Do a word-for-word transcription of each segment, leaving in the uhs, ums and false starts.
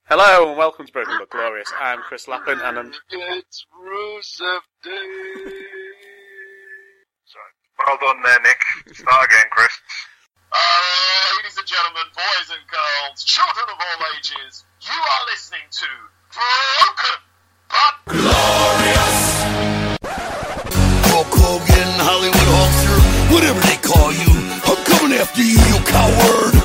Hello and welcome to Broken But Glorious. I'm Chris Lappin and I'm... It's Rusev Day. Sorry. Well done there, Nick. Start again, Chris. Uh, ladies and gentlemen, boys and girls, children of all ages, you are listening to Broken But Glorious. Hulk Hogan, Hollywood Hulkster, whatever they call you, I'm coming after you, you coward.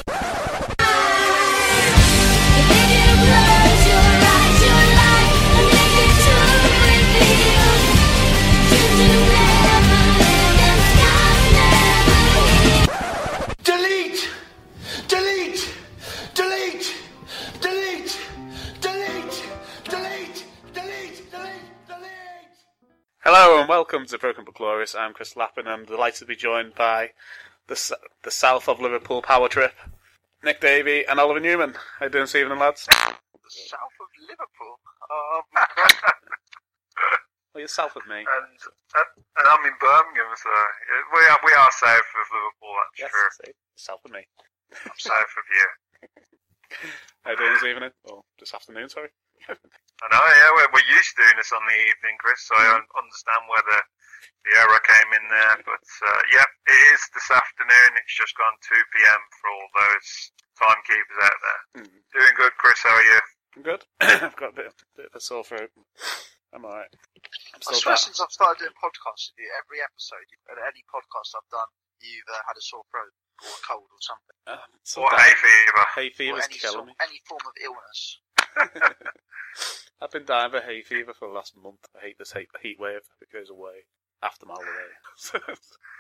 Delete! Delete! Delete! Delete! Delete! Delete! Delete! Delete! Delete! Hello and welcome to Broken But Glorious. I'm Chris Lappin and I'm delighted to be joined by the the south of Liverpool power trip, Nick Davey and Oliver Newman. How you doing this evening, lads? The south of Liverpool? Um, Well, you're south of me. and, and and I'm in Birmingham, so we are, we are south of Liverpool, that's Yes, true. see, south of me. I'm south of you. How you doing this evening? Or this afternoon, sorry. I know, yeah, we're, we're used to doing this on the evening, Chris, so I un- understand where the, the error came in there. But, uh, yeah, it is this afternoon. It's just gone two p.m. for all those timekeepers out there. Mm. Doing good, Chris, how are you? I'm good. I've got a bit, bit of a sore throat. I'm alright. I'm I still swear, back. since I've started doing podcasts with you, every episode, at any podcast I've done, you've uh, had a sore throat or a cold or something. Uh, still Or back. hay fever. Hay Or fever's any, killing sort, me. any form of illness. I've been dying of hay fever for the last month. I hate this heat, heat wave. It goes away after my holiday.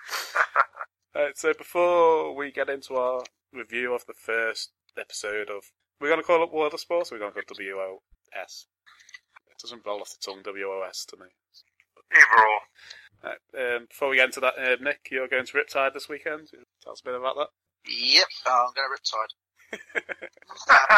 Right, so before we get into our review of the first episode of... We're going to call it World of Sports or we're going to go W O S? It doesn't roll off the tongue, W O S to me. Either or. Right, um, before we get into that, uh, Nick, you're going to Riptide this weekend. Tell us a bit about that. Yep, uh, I'm going to riptide. uh,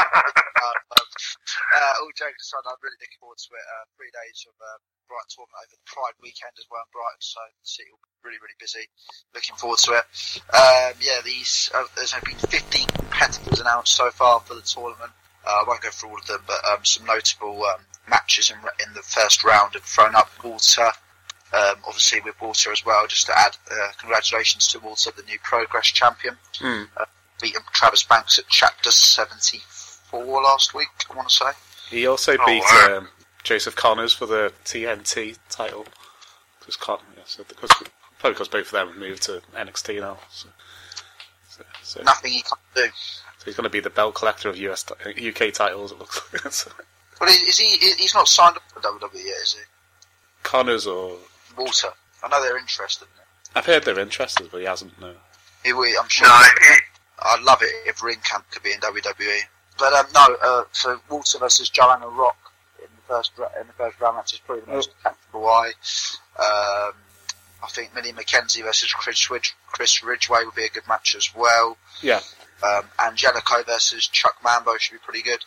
uh, all jokes aside, I'm really looking forward to it. Uh, three days of uh, Brighton tournament over the Pride weekend as well in Brighton, so the city will be really, really busy. Looking forward to it. Um, yeah, these uh, there's only been fifteen competitors announced so far for the tournament. Uh, I won't go through all of them, but um, some notable um, matches in, in the first round have thrown up. Walter, um, obviously with Walter as well, just to add, uh, congratulations to Walter, the new Progress champion. Mm. Uh, beating Travis Banks at Chapter seventy-four last week, I want to say. He also Oh, beat wow. um, Joseph Connors for the T N T title. Because Con- yeah, so because, probably because both of them have moved to N X T now. So, so, so, Nothing he can't do. so he's going to be the belt collector of U S ti- U K titles, it looks like. So, Well, is he? He's not signed up for W W E yet, is he? Connors or... Walter. I know they're interested in it. I've heard they're interested, but he hasn't, no. He, will- I'm sure. No, it, I'd love it if Ring Camp could be in W W E. But um, no, uh, so Walter versus Joanna Rock in the first ra- in the first round match is probably the most acceptable eye. Um, I think Millie McKenzie versus Chris, Ridge- Chris Ridgway would be a good match as well. Yeah. Um, Angelico versus Chuck Mambo should be pretty good.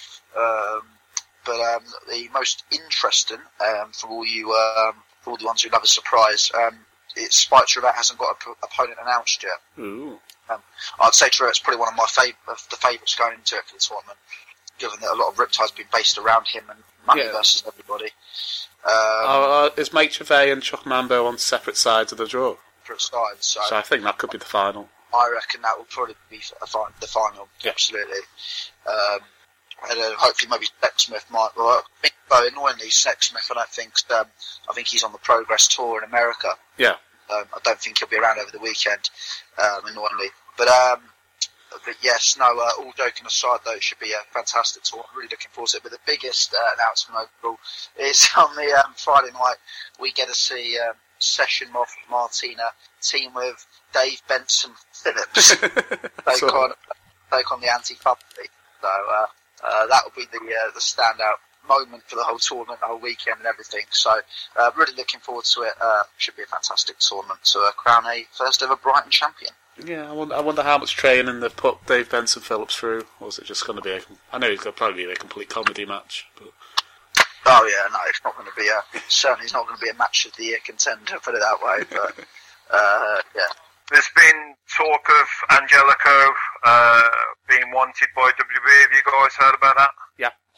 Um, but um, the most interesting um, for all you, um, for all the ones who love a surprise, um, it's Spike Trevette hasn't got an opponent announced yet. Ooh. Um, I'd say Trevette's probably one of my fav- of the favourites going into it for the tournament, given that a lot of Riptide's been based around him and Money Yeah. versus everybody. Um, Oh, uh, is Mike Trevay and Chuck Mambo on separate sides of the draw? for a start, so, So I think that could be the final. I reckon that will probably be a fi- the final. Yeah. Absolutely. Um, and uh, hopefully maybe Sexsmith might. Well, I think, though, annoyingly, Sexsmith, I don't think. Um, I think he's on the Progress tour in America. Yeah. Um, I don't think he'll be around over the weekend, um, annoyingly. But um, but yes, no. Uh, all joking aside, though, it should be a fantastic tour. I'm really looking forward to it. But the biggest uh, announcement overall is on the um, Friday night. We get to see um, Session Moth Martina team with Dave Benson Phillips take So- on take on the Anti-Fubby. So uh, uh, that will be the uh, the standout moment for the whole tournament, the whole weekend and everything. So uh, really looking forward to it. Uh, should be a fantastic tournament to uh, crown a first ever Brighton champion. Yeah, I wonder, I wonder how much training they put Dave Benson Phillips through, or is it just going to be a... I know it's going to probably be a complete comedy match, but... Oh yeah, no, it's not going to be a certainly it's not going to be a match of the year contender, put it that way. But uh, yeah, there's been talk of Angelico uh, being wanted by W W E. Have you guys heard about that? Yeah.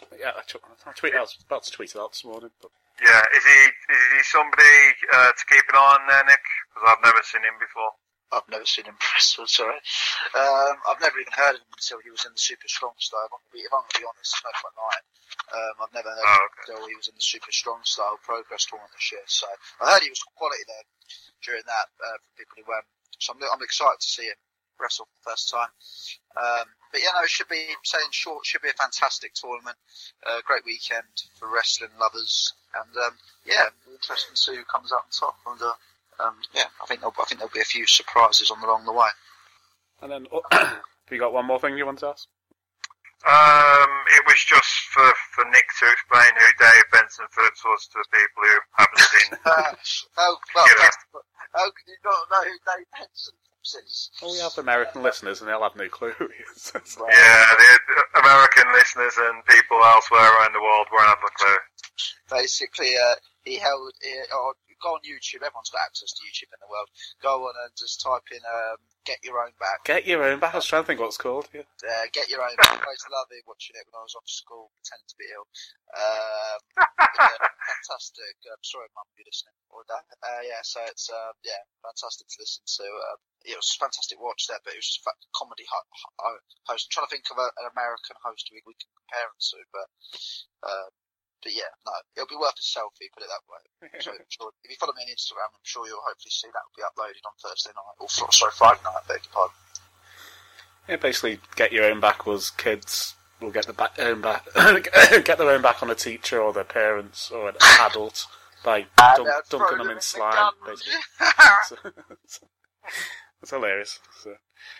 check. I tweet. I was about to tweet it out this morning. But... Yeah, is he is he somebody uh, to keep an eye on there, Nick? Because I've never seen him before. I've never seen him wrestle, sorry. Um, I've never even heard of him until he was in the Super Strong Style. If I'm going to be honest, it's no fun lying. Um, I've never heard oh, of him okay. until he was in the Super Strong Style Progress tournament this year. So I heard he was quality there during that uh, for people who went. So I'm, I'm excited to see him wrestle for the first time. Um, but yeah, no, it should be, saying short, should be a fantastic tournament. Uh, great weekend for wrestling lovers. And um, yeah, interesting to see who comes out on top. And uh, um, yeah, I think, I think there'll be a few surprises on along the way. And then, oh, have you got one more thing you want to ask? Um, it was just for, for Nick to explain who Dave Benson Phillips was to the people who haven't seen. uh, oh, well, You know. yes, but how can you not know who Dave Benson Phillips is? Well, we have American listeners, and they'll have no clue who he is. Well, Yeah, the American listeners and people elsewhere around the world won't have a clue. Basically, uh, he held. He, oh, go on YouTube. Everyone's got access to YouTube in the world. Go on and just type in um, "Get Your Own Back." Get your own back. I was trying to think what it's called. Yeah. Uh, Get Your Own Back. I used to love it watching it when I was off school, pretending to be ill. Um, yeah, fantastic. I'm sorry, Mum, if you're listening. Or that. Uh, yeah, so it's uh, yeah, fantastic to listen to. Uh, it was fantastic to watch that, but it was just a comedy ho- ho- host. I'm trying to think of a, an American host we, we can compare him to, but. Uh, But yeah, no, it'll be worth a selfie, put it that way. So sure, if you follow me on Instagram, I'm sure you'll hopefully see that will be uploaded on Thursday night, or sorry, Friday night, I beg your pardon. Yeah, basically, get your own back was kids will get the back, own back, get their own back on a teacher or their parents or an adult by And, dunk, uh, dunking throw them them in in the slime. gun. Basically, it's, it's hilarious. So.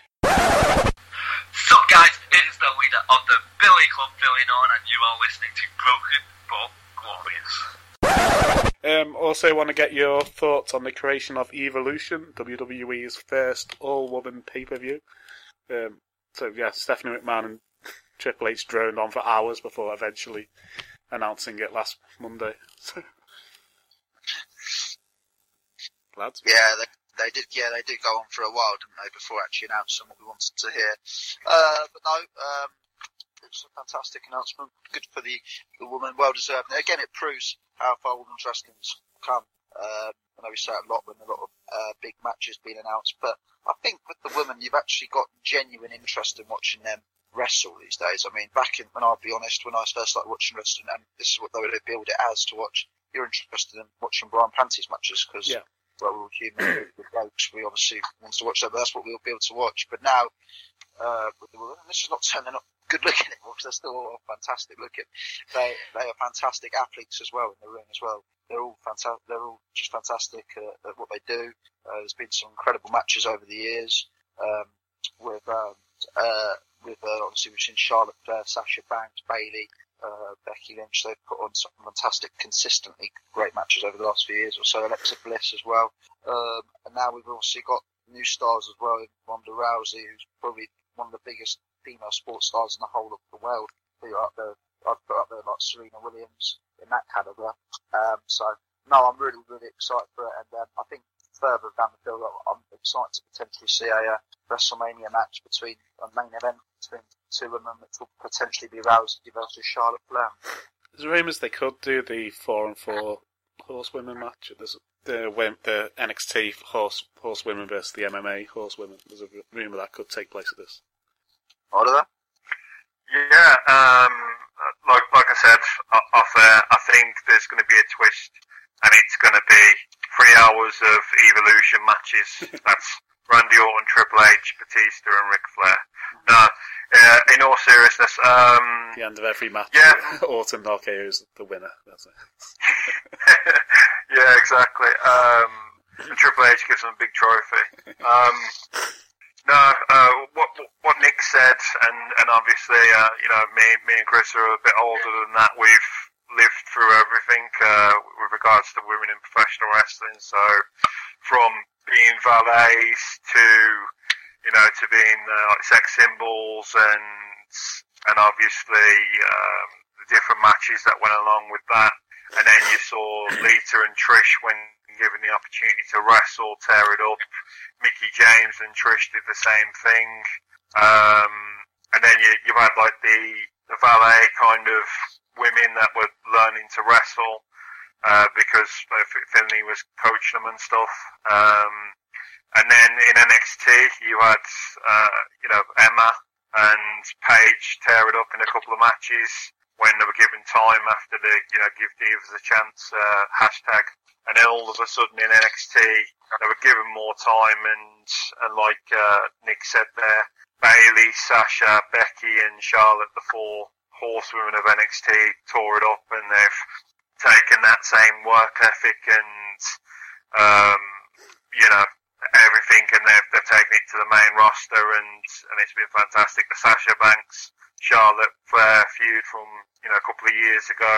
Sup guys, it is the leader of the Billy Club filling on, and you are listening to Broken But Glorious. Um, also, want to get your thoughts on the creation of Evolution, W W E's first all-woman pay-per-view. Um, so yeah, Stephanie McMahon and Triple H droned on for hours before eventually announcing it last Monday. Lads? Yeah, they, they did. Yeah, they did go on for a while, didn't they, before actually announcing what we wanted to hear. Uh, but no, um, it's a fantastic announcement. Good for the, the woman, well deserved. And again, it proves how far women's wrestling's come. Um, I know we say it a lot when a lot of uh, big matches being announced, but I think with the women, you've actually got genuine interest in watching them wrestle these days. I mean, back in, when I'll be honest, when I first started watching wrestling, and this is what they would build it as to watch, you're interested in watching Brian Panty's matches because, yeah. well, we're all human, we're blokes, we obviously want to watch that, but that's what we'll be able to watch. But now, uh, with the women, this is not saying they're not good looking anymore, because they're still all fantastic looking. They they are fantastic athletes as well in the ring as well. They're all fantastic. They're all just fantastic uh, at what they do. Uh, there's been some incredible matches over the years um, with um, uh, with uh, obviously we've seen Charlotte Flair, Sasha Banks, Bayley, uh, Becky Lynch. They've put on some fantastic, consistently great matches over the last few years or so. Alexa Bliss as well, um, and now we've also got new stars as well. Ronda Rousey, who's probably one of the biggest female sports stars in the whole of the world. Who are up there, I'd put up there like Serena Williams in that calibre. Um, so no, I'm really, really excited for it, and um, I think further down the field, I'm excited to potentially see a uh, WrestleMania match between a main event between two women, which will potentially be Rousey versus Charlotte Flair. There's rumours they could do the four and four horsewomen match. There's the the N X T horse horsewomen versus the M M A horsewomen. There's a rumour that could take place at this. Oliver? Yeah, um, like like I said off there, I think there's going to be a twist, and it's going to be three hours of Evolution matches. That's Randy Orton, Triple H, Batista, and Ric Flair. No, uh, in all seriousness, um, The end of every match, yeah. Orton R K O's the winner. That's it. Yeah, exactly. Um, Triple H gives them a big trophy. Um, no, uh, what what Nick said, and and obviously, uh, you know, me me and Chris are a bit older than that. We've lived through everything uh, with regards to women in professional wrestling. So, from being valets to, you know, to being uh, like sex symbols, and and obviously um, the different matches that went along with that. And then you saw Lita and Trish when given the opportunity to wrestle, tear it up. Mickie James and Trish did the same thing. Um, and then you, you've had like the, the valet kind of women women that were learning to wrestle uh, because Finley was coaching them and stuff. Um, and then in N X T, you had uh, you know Emma and Paige tear it up in a couple of matches when they were given time after the you know give Divas a chance uh, hashtag. And then all of a sudden in N X T, they were given more time, and and like uh, Nick said there, Bayley, Sasha, Becky, and Charlotte, the four horsewomen of N X T, tore it up, and they've taken that same work ethic and um, you know. everything, and they've, they've taken it to the main roster, and, and it's been fantastic. The Sasha Banks, Charlotte Flair feud from, you know, a couple of years ago,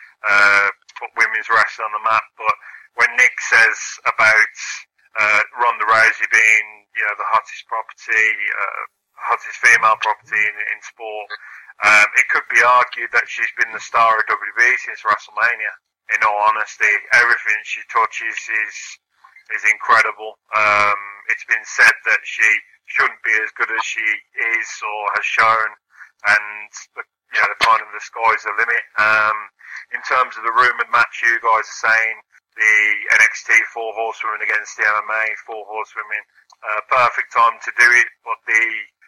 uh, put women's wrestling on the map. But when Nick says about, uh, Ronda Rousey being, you know, the hottest property, uh, hottest female property in, in sport, um, it could be argued that she's been the star of W W E since WrestleMania. In all honesty, everything she touches is, is incredible. Um, it's been said that she shouldn't be as good as she is or has shown, and the, you know, the kind of the sky's the limit. Um, in terms of the rumoured match you guys are saying, the N X T four horsewomen against the M M A four horsewomen, uh, perfect time to do it, but the,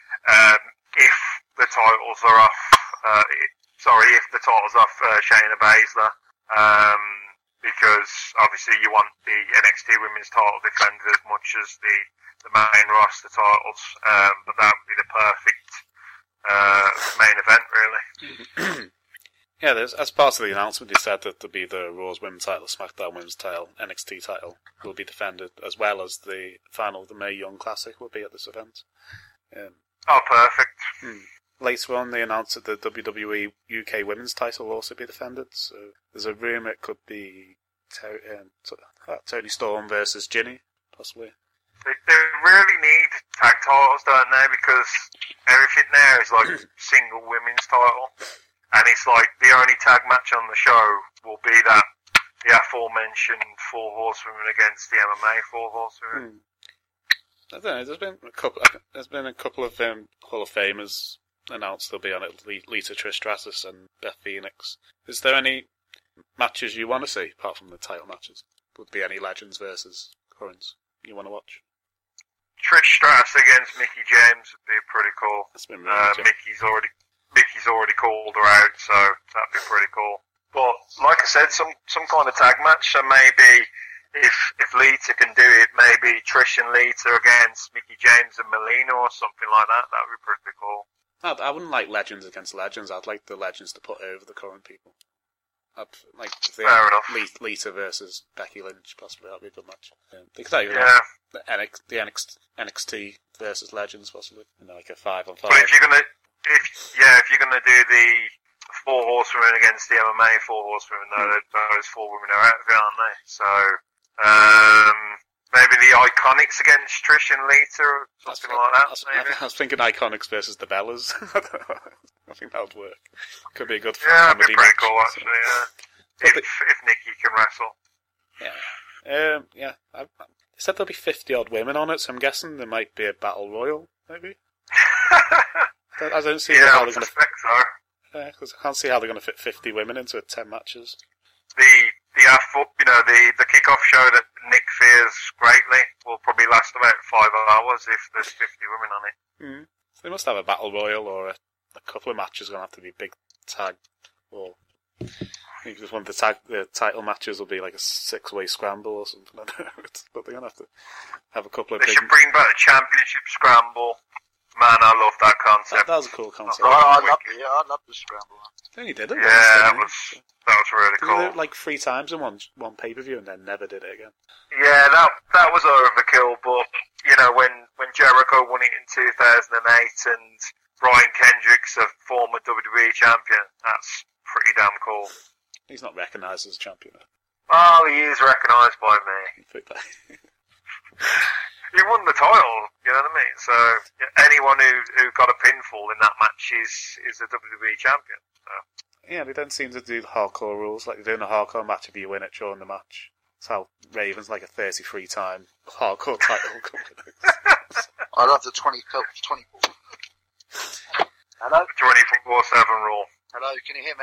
um, if the titles are off, uh, sorry, if the titles off uh, Shayna Baszler, um, because obviously you want the N X T Women's title defended as much as the, the main roster titles, um, but that would be the perfect uh, main event, really. Yeah, there's, as part of the announcement, he said that there'll be the Raw's Women's title, SmackDown Women's title, N X T title will be defended, as well as the final of the Mae Young Classic will be at this event. Um, oh, perfect. Hmm. Later on, they announced that the W W E U K Women's title will also be defended. So there's a rumour it could be to- um, uh, Toni Storm versus Ginny, possibly. They, they really need tag titles, don't they? Because everything there is like single women's title, and it's like the only tag match on the show will be that the aforementioned four horsewomen against the M M A four horsewomen. Hmm. I don't know. There's been a couple. There's been a couple of um, Hall of Famers announced they'll be on it. Lita, Trish Stratus, and Beth Phoenix. Is there any matches you want to see apart from the title matches? Would be any legends versus currents you want to watch? Trish Stratus against Mickie James would be pretty cool. That's been uh, really Mickey's already Mickey's already called her out, so that'd be pretty cool. But like I said, some some kind of tag match. So maybe if if Lita can do it, maybe Trish and Lita against Mickie James and Melina or something like that. That would be pretty cool. I, I wouldn't like legends against legends. I'd like the legends to put over the current people. I'd, like if they Fair enough. Lita, Lita versus Becky Lynch, possibly that'd be a good match. Um, they could have Yeah. like, the, N X, the N X, N X T versus legends, possibly, and like a five on five. But if you're gonna, if yeah, if you're gonna do the four horsewomen against the M M A four horsewomen, though, Hmm. those four women are out of it, aren't they? So um, maybe the Iconics against Trish and Lita, or That's something what- like that. I was, Maybe. I was thinking Iconics versus the Bellas. I think that would work. Could be a good Yeah, that'd comedy be pretty match. cool, actually. Yeah. But If the- if Nikki can wrestle. Yeah. Um, yeah. I, I they said there'll be fifty odd women on it, so I'm guessing there might be a battle royal, maybe. I I don't see yeah, how I they're going to. suspect so. Yeah, 'cause I can't see how they're going to fit fifty women into ten matches. The the F, you know, the the kickoff show that Nick fears greatly will probably last about five hours if there's fifty women on it. Mm. They must have a battle royal or a, a couple of matches. Going to have to be big tag, or I think just one of the tag the title matches will be like a six way scramble or something. I don't know, but they're going to have to have a couple of They big. should bring back the championship scramble. Man, I love that That, concept. that was a cool concept. Oh, I love it. Yeah, I love the scramble. They only did it. Yeah, once, that didn't was they? that was really They cool. did it like three times in one one pay per view and then never did it again. Yeah, that that was overkill, but you know when when Jericho won it in two thousand eight and Brian Kendrick's a former W W E champion, that's pretty damn cool. He's not recognised as a champion. Oh, he is recognised by me. He won the title, you know what I mean? So yeah, anyone who who got a pinfall in that match is is a W W E champion. So. Yeah, they don't seem to do the hardcore rules. Like they do in a hardcore match if you win it during the match. That's how Raven's like a thirty-three time hardcore title company. I love the twenty, twenty-four. Hello? twenty-four seven rule. Hello, can you hear me?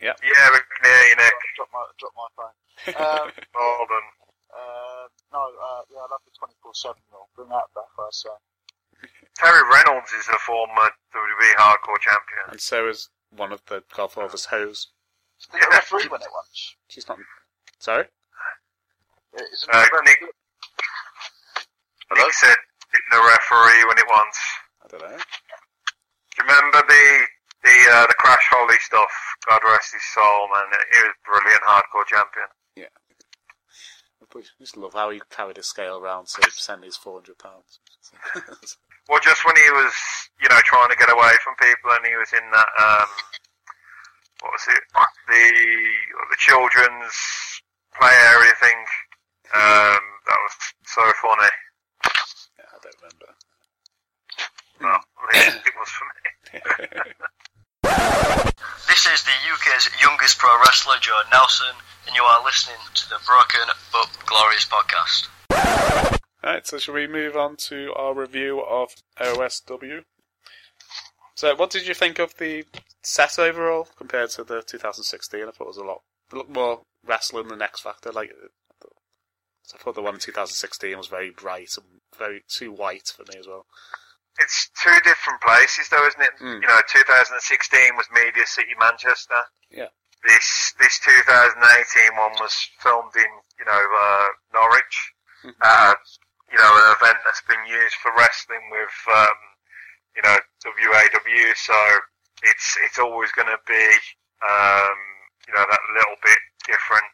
Yeah. Yeah, we can hear you, Nick. Drop my, drop my phone. Um, Well done. uh, no, uh, yeah, I love the twenty-four seven rule. Bring that back, I say. Terry Reynolds is a former W W E Hardcore champion. And so is one of the Godfather's hoes. Did the referee win it once? She's not. Sorry? Isn't Uh, the Nick, Hello? Nick said, didn't the referee win it once? I don't know. Do you remember the the uh, the Crash Holly stuff? God rest his soul, man. He was a brilliant hardcore champion. Yeah. I just love how he carried a scale around so he'd send his four hundred pounds. Well, just when he was, you know, trying to get away from people, and he was in that, um, what was it? The the children's play area thing. Um, that was so funny. Yeah, I don't remember. Well, at least it was for me. This is the U K's youngest pro wrestler, Joe Nelson, and you are listening to the Broken But Glorious podcast. Alright, so shall we move on to our review of O S W? So, what did you think of the set overall compared to the two thousand sixteen? I thought it was a lot, a lot more wrestling than X Factor. Like, I thought, I thought the one in two thousand sixteen was very bright and very too white for me as well. It's two different places, though, isn't it? Mm. You know, two thousand sixteen was Media City, Manchester. Yeah. This this two thousand eighteen one was filmed in, you know, uh, Norwich. Mm-hmm. Uh, you know, an event that's been used for wrestling with, um, you know, W A W. So it's it's always going to be, um, you know, that little bit different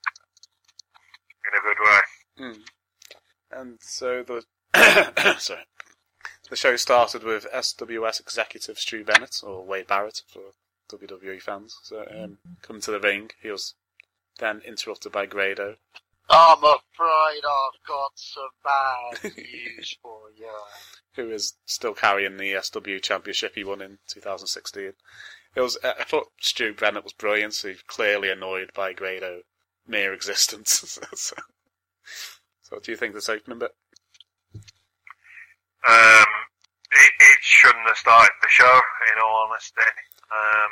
in a good way. Mm. And so the sorry, the show started with S W S executive Stu Bennett, or Wade Barrett for W W E fans. So um, coming to the ring, he was then interrupted by Grado. I'm afraid I've got some bad news for you. Who is still carrying the S W championship he won in two thousand sixteen. It was, I thought Stu Bennett was brilliant, so he's clearly annoyed by Grado mere existence. so, so what do you think of this opening bit? Um, it, it shouldn't have started the show, in all honesty. Um,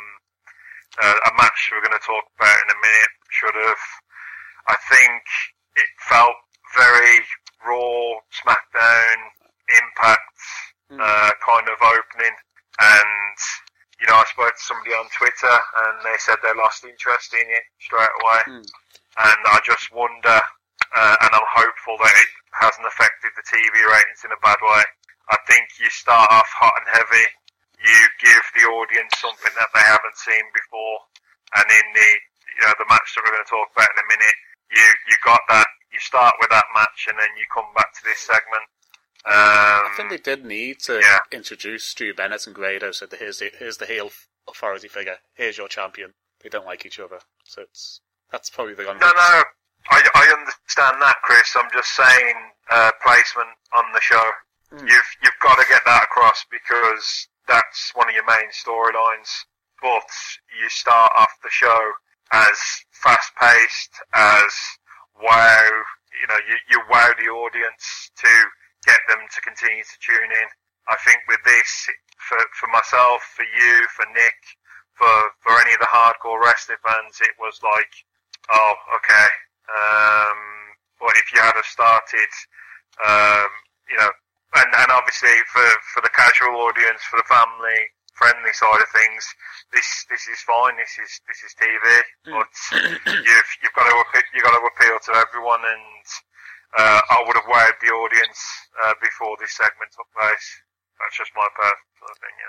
uh, a match we're going to talk about in a minute should have. I think it felt very Raw, SmackDown, Impact Mm. uh, kind of opening. And, you know, I spoke to somebody on Twitter and they said they lost interest in it straight away. Mm. And I just wonder, uh, and I'm hopeful that it hasn't affected the T V ratings in a bad way. I think you start off hot and heavy, you give the audience something that they haven't seen before, and in the, you know, the match that we're going to talk about in a minute, you, you got that, you start with that match and then you come back to this segment. Um, I think they did need to yeah. introduce Stu Bennett and Grado, so that here's the, here's the heel authority figure, here's your champion. They don't like each other, so it's that's probably the only... No, no, I, I understand that, Chris. I'm just saying uh, placement on the show. Mm. You've you've got to get that across because that's one of your main storylines. But you start off the show as fast-paced, as wow, you know, you, you wow the audience to get them to continue to tune in. I think with this, for for myself, for you, for Nick, for for any of the hardcore wrestling fans, it was like, oh, okay. Um, but if you had have started, um, you know, and, and obviously for, for the casual audience, for the family friendly side of things, this this is fine. This is this is T V, but you've you've got to you've got to appeal to everyone, and uh, I would have wowed the audience uh, before this segment took place. That's just my personal opinion.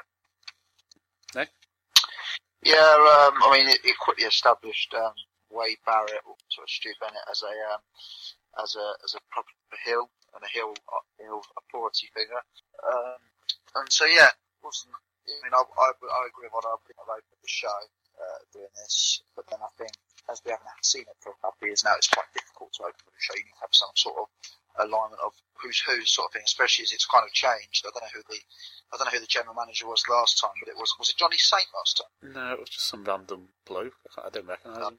Nick? Yeah, um, I mean, it, it quickly established um, Wade Barrett, or sort of Stu Bennett, as a um, as a as a proper heel and a heel heel authority figure. Um, and so yeah, wasn't. I mean, I, I, I agree with what I've been over the show uh, doing this, but then I think as we haven't seen it for a couple of years now, it's quite difficult to open the show. You need to have some sort of alignment of who's who sort of thing, especially as it's kind of changed. I don't know who the I don't know who the general manager was last time, but it was was it Johnny Saint last time? No, it was just some random bloke. I don't recognise him.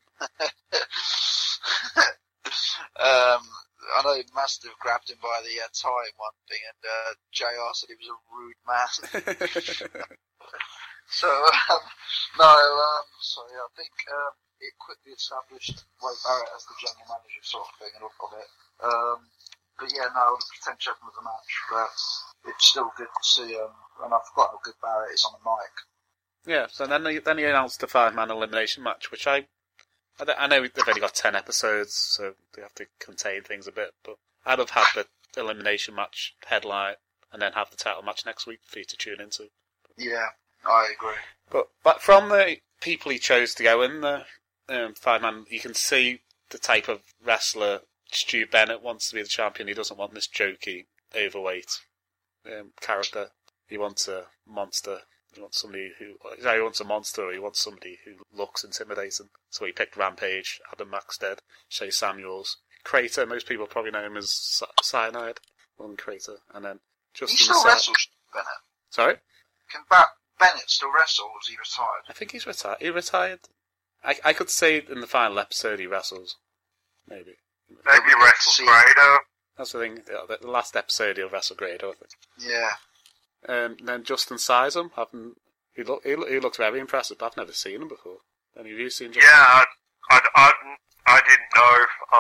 um, I know Mastiff grabbed him by the uh, tie in one thing, and uh, J R said he was a rude man. So, um, no, um, so yeah, I think um, it quickly established Wade Barrett as the general manager sort of thing of it. Um, but yeah, no, the potential of the match, but it's still good to see, um, and I forgot how good Barrett is on the mic. Yeah, so then he, then he announced a five-man elimination match, which I, I, don't- I know they've only got ten episodes, so they have to contain things a bit, but I'd have had the elimination match headline and then have the title match next week for you to tune into. Yeah, I agree. But but from the people he chose to go in the um, five-man, you can see the type of wrestler Stu Bennett wants to be the champion. He doesn't want this jokey, overweight um, character. He wants a monster. He wants somebody who... He wants a monster, or he wants somebody who looks intimidating. So he picked Rampage, Adam Maxted, Shay Samuels, Crater. Most people probably know him as Cyanide. One Crater. And then Justin... He still Sa- wrestles, Bennett. Sorry? Can ba- Bennett still wrestle, or is he retired? I think he's retired. He retired. I I could say in the final episode he wrestles. Maybe. Maybe wrestles Grado. That's the thing. The, the last episode he'll wrestle Grado, I think. Yeah. Um, then Justin Sizem, haven't he? Look, he, look, he looks very impressive. But I've never seen him before. Any of you seen Justin? Yeah, I, I, I, I didn't know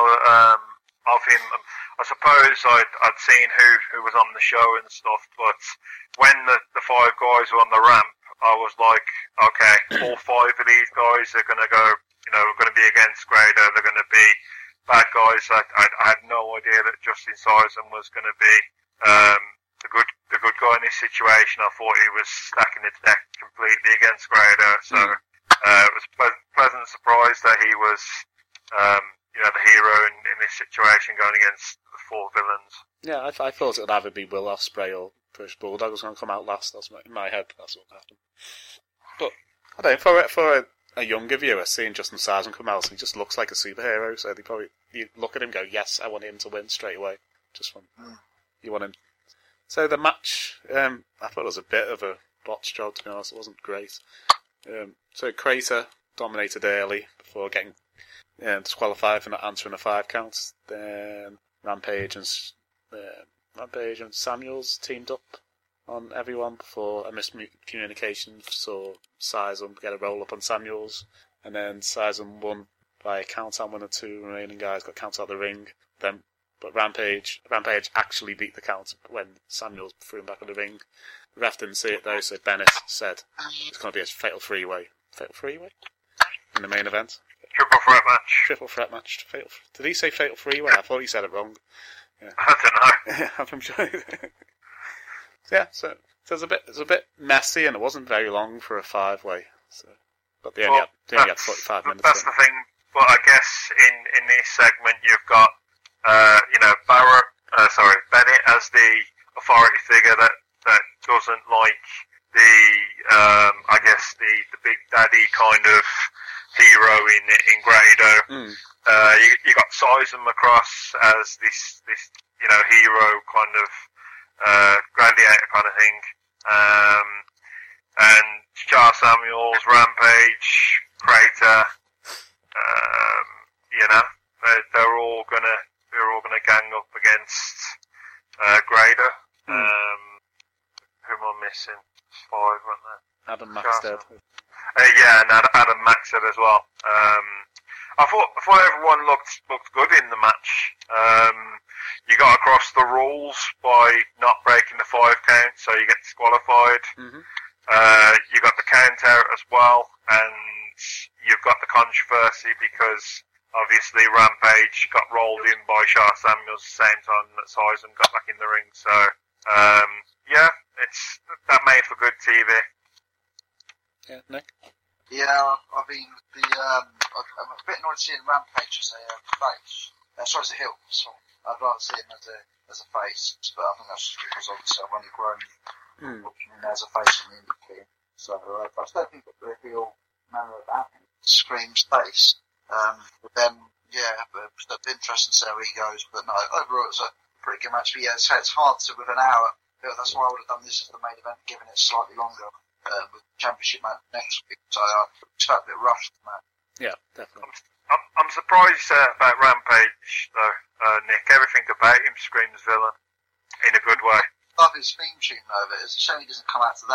um, of him. I suppose I'd, I'd seen who, who was on the show and stuff, but when the, the five guys were on the ramp, I was like, okay, all five of these guys are going to go, you know, going to be against Grado. They're going to be bad guys. I, I, I had no idea that Justin Sizem was going to be um, the good the good guy in this situation. I thought he was stacking the deck completely against Grado. So Mm. uh, it was a ple- pleasant surprise that he was, um, you know, the hero in, in this situation going against the four villains. Yeah, I, I thought it would either be Will Ospreay or British Bulldog was going to come out last. That's my, in my head. That's what happened. But I don't know, for a- for a, a younger viewer, seeing Justin Sizem come out, he just looks like a superhero. So they probably you look at him, and go, yes, I want him to win straight away. Just want Mm. you want him. So the match, um, I thought it was a bit of a botch job, to be honest. It wasn't great. Um, so Crater dominated early before getting um, disqualified for not answering a five count. Then Rampage and uh, Rampage and Samuels teamed up on everyone before a miscommunication saw Sizem get a roll up on Samuels, and then Sizem won by a count out. One or two remaining guys got counted out of the ring. Then, but Rampage Rampage actually beat the count when Samuels threw him back in the ring. The ref didn't see it though, so Bennett said it's going to be a fatal three-way. Fatal three-way in the main event. Triple threat match. Triple threat match. Fatal. Did he say fatal three-way? I thought he said it wrong. Yeah. I don't know. I'm sure. So, yeah, so, so it's a bit it's a bit messy, and it wasn't very long for a five-way. So, but they only Well, had they only had that's- forty-five minutes. That's didn't the thing. But I guess in, in this segment you've got, uh, you know, Barrett, uh, sorry, Bennett as the authority figure that, that doesn't like the, um, I guess the, the big daddy kind of hero in in Grado. they? Mm. Uh, you, you got Sizem across as this, this, you know, hero kind of, uh, gladiator kind of thing. Um, and Charles Samuels, Rampage, Crater, um, you know, they're, they're all gonna, they're all gonna gang up against, uh, Grado. Mm. Um, who am I missing? Five, weren't there? Adam Maxted. Uh, yeah, and Ad- Adam Maxted as well. Um, I thought, I thought everyone looked looked good in the match. Um, you got across the rules by not breaking the five count, so you get disqualified. Mm-hmm. Uh, you got the count out as well, and you've got the controversy because obviously Rampage got rolled in by Sha Samuels at the same time that Sizem got back in the ring. So, um, yeah, it's that made for good T V. Yeah, Nick. Yeah, I mean, the um, I'm a bit annoyed seeing Rampage as a uh, face. Uh, sorry, as a heel. So I'd rather see him as a as a face, but I think that's just because obviously I've only grown Mm. watching him as a face in the indie team. So uh, I still think that the heel manner of acting screams face. Um, but then, yeah, but it's interesting to see how he goes. But no, overall it's a pretty good match. But yeah, it's, it's hard to with an hour. Yeah, that's why I would have done this as the main event, given it slightly longer. Uh, with the championship match next week, so I expect a bit rushed from that. Yeah, definitely. I'm, I'm surprised uh, about Rampage, though, uh, Nick. Everything about him screams villain in a good way. Love his theme tune though, but it's a shame he doesn't come out to that.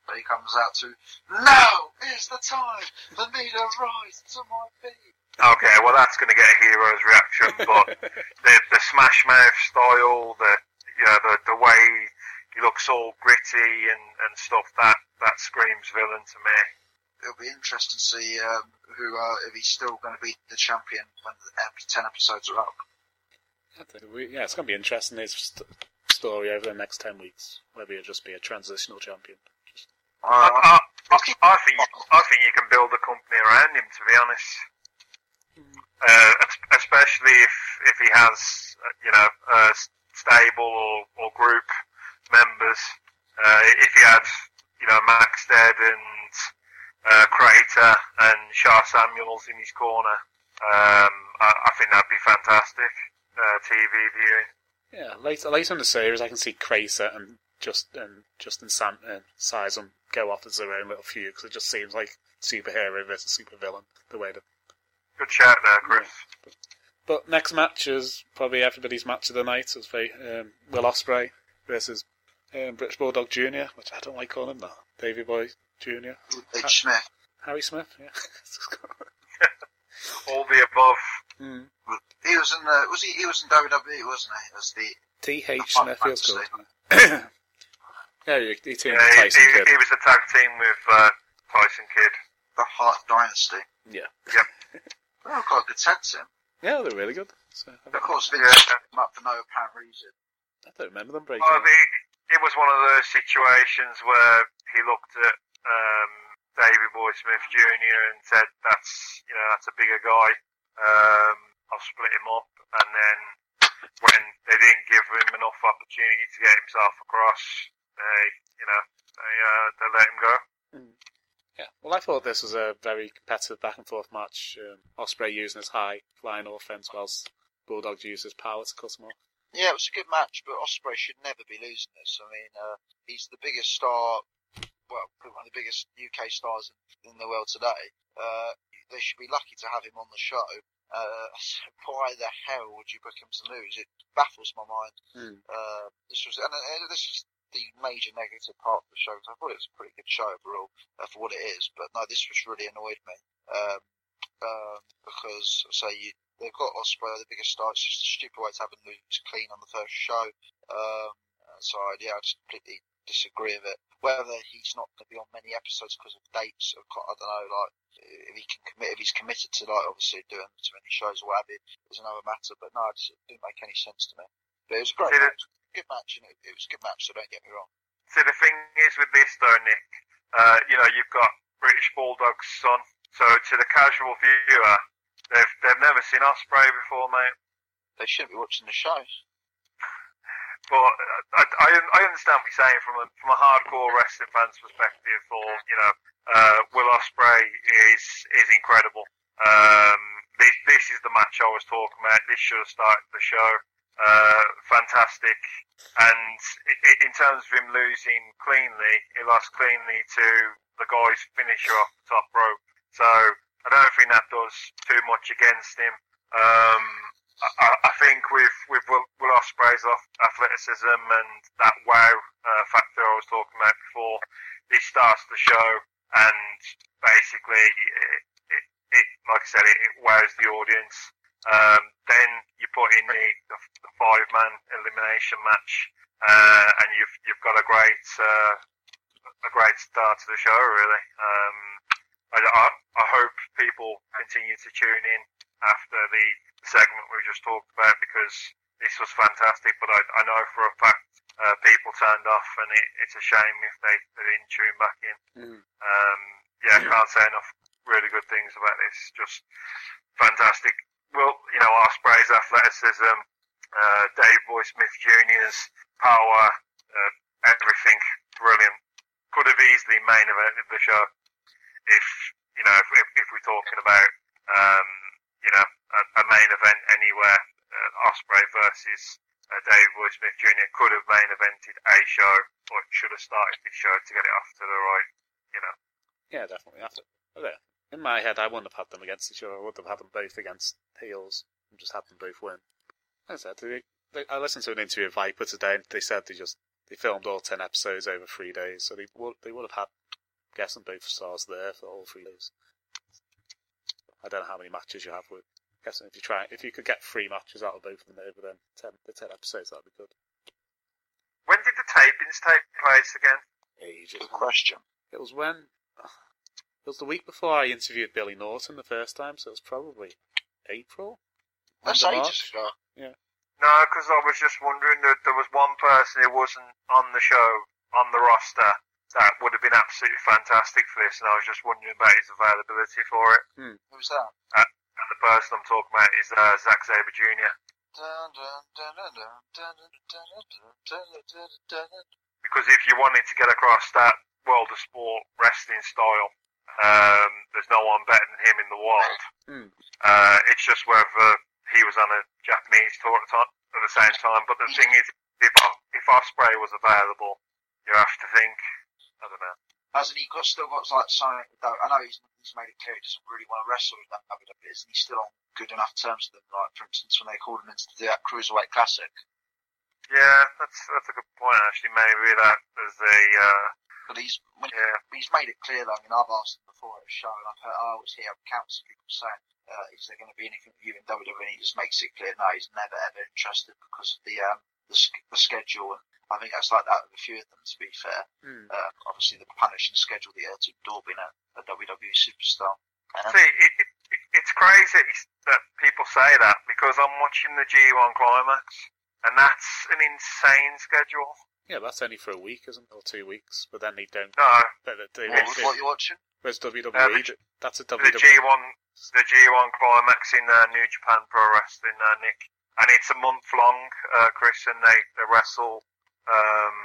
But he comes out to, now is the time for me to rise to my feet. Okay, well that's going to get a hero's reaction, but the the Smash Mouth style, the you know, the the way he looks all gritty and, and stuff, that that screams villain to me. It'll be interesting to see um, who uh, if he's still going to be the champion when the ten episodes are up. Yeah, it's going to be interesting, his st- story over the next ten weeks, whether he'll just be a transitional champion. Just... Uh, I, I, I think I think you can build a company around him, to be honest. Uh, especially if if he has, uh, you know, uh, stable or, or group members. Uh, if he had, you know, Maxted and uh, Crater and Shah Samuels in his corner, um, I, I think that'd be fantastic uh, T V viewing. Yeah, later later in the series, I can see Crater and just and Justin Sam and Sizem go off as their own little feud, because it just seems like superhero versus supervillain the way that. Good shout there, Chris. Yeah. But, but next match is probably everybody's match of the night. As they um, Will Ospreay versus um, British Bulldog Junior, which I don't like calling him that. Davey Boy Junior H. ha- Smith. Harry Smith, yeah. All the above. mm. He was in the, was he? He was in W W E, wasn't he? As the T H I Smith can't feels good. fancy. Yeah, he, he teamed Yeah, with he, Tyson he, Kidd. he was a tag team with uh, Tyson Kidd. the Hart Dynasty. Yeah. Yep. Well, quite a good tag team. Yeah, they're really good. So, I, Of don't, course, Vince Yeah. picked them up for no apparent reason. I don't remember them breaking. Well, up. the, it was one of those situations where he looked at um, Davey Boy Smith Junior and said, "That's you know that's a bigger guy. Um, I'll split him up." And then when they didn't give him enough opportunity to get himself across, they you know they uh, they let him go. Yeah, well, I thought this was a very competitive back and forth match. Um, Ospreay using his high flying offense, whilst Bulldog used his power to cut him off. Yeah, it was a good match, but Ospreay should never be losing this. I mean, uh, he's the biggest star, well, one of the biggest U K stars in the world today. Uh, they should be lucky to have him on the show. Uh, why the hell would you book him to lose? It baffles my mind. Mm. Uh, this was, and uh, this was the major negative part of the show. I thought it was a pretty good show overall uh, for what it is, but no, this was really annoyed me um, um, because say you, they've got Ospreay, the biggest star. It's just a stupid way to have him lose clean on the first show. Um, so yeah, I just completely disagree with it. Whether he's not going to be on many episodes because of dates, or, I don't know, like if he can commit, if he's committed to like obviously doing too many shows or whatever, is another matter. But no, it just didn't make any sense to me. But it was a great Did match. Good match, and it, it was a good match, so don't get me wrong. So the thing is with this though, Nick, uh, you know, you've got British Bulldog's son. So to the casual viewer, they've they've never seen Ospreay before, mate. They shouldn't be watching the show. But uh, I, I I understand what you're saying from a from a hardcore wrestling fan's perspective. Or you know, uh, Will Ospreay is is incredible. Um, this this is the match I was talking about. This should have started the show. Uh, fantastic. And i- in terms of him losing cleanly, he lost cleanly to the guy's finisher off the top rope. So I don't think that does too much against him. Um, I, I think with with Will, Will Ospreay's athleticism and that wow uh, factor I was talking about before, this starts the show, and basically, it, it, it like I said, it, it wows the audience. Um, then you put in the, the, the five-man elimination match, uh, and you've you've got a great uh, a great start to the show. Really, um, I, I, I hope people continue to tune in after the segment we just talked about, because this was fantastic. But I, I know for a fact uh, people turned off, and it, it's a shame if they, they didn't tune back in. Mm. Um, yeah, I can't say enough really good things about this. Just fantastic. Well, you know, Ospreay's athleticism, uh, Dave Boy Smith Junior's power, uh, everything brilliant. Could have easily main evented the show if, you know, if, if, if we're talking about, um, you know, a, a main event anywhere. Uh, Ospreay versus uh, Dave Boy Smith Junior could have main evented a show, but should have started this show to get it off to the right, you know. Yeah, definitely. After, yeah. In my head, I wouldn't have had them against each other. I would have had them both against heels and just had them both win. Like I said, they, they, I listened to an interview of Viper today, and they said they just they filmed all ten episodes over three days, so they would they would have had, I'm guessing, both stars there for all three days. I don't know how many matches you have with. I'm guessing if you try, if you could get three matches out of both of them over then ten the ten episodes, that'd be good. When did the tapings take place again? Ages. Good question. It was when. It was the week before I interviewed Billy Norton the first time, so it was probably April. That's End of ages March. ago. Yeah. No, because I was just wondering that there was one person who wasn't on the show, on the roster, that would have been absolutely fantastic for this, and I was just wondering about his availability for it. Hmm. Who's that? Uh, and the person I'm talking about is uh, Zack Sabre Junior Because if you wanted to get across that world of sport wrestling style, um, there's no one better than him in the world. Hmm. Uh, it's just whether he was on a Japanese tour at the, time, at the same time. But the thing is, if if Ospreay was available, you have to think, I don't know. Hasn't he got still got like something? Though I know he's he's made it clear he doesn't really want to wrestle with that W W E. Isn't he still on good enough terms with them? Like for instance, when they called him into the Cruiserweight Classic. Yeah, that's that's a good point actually. Maybe that as a uh, But he's when, yeah. he's made it clear though. I mean, I've asked him before at a show, and I've heard I always hear countless people saying, uh, "Is there going to be anything with you in W W E?" And he just makes it clear, no, he's never ever interested because of the um the, the schedule. And I think that's like that with a few of them. To be fair, Hmm. uh, obviously the punishing schedule that he had to endure being a, a W W E superstar. Um, See, it, it, it's crazy that people say that because I'm watching the G one Climax, and that's an insane schedule. Yeah, but that's only for a week, isn't it? Or two weeks, but then they don't. No, They, they, what, they, what you watching? whereas W W E, Uh, that's a the W W E. G one, the G one Climax in uh, New Japan Pro Wrestling, uh, Nick, and it's a month long, uh, Chris, and they they wrestle um,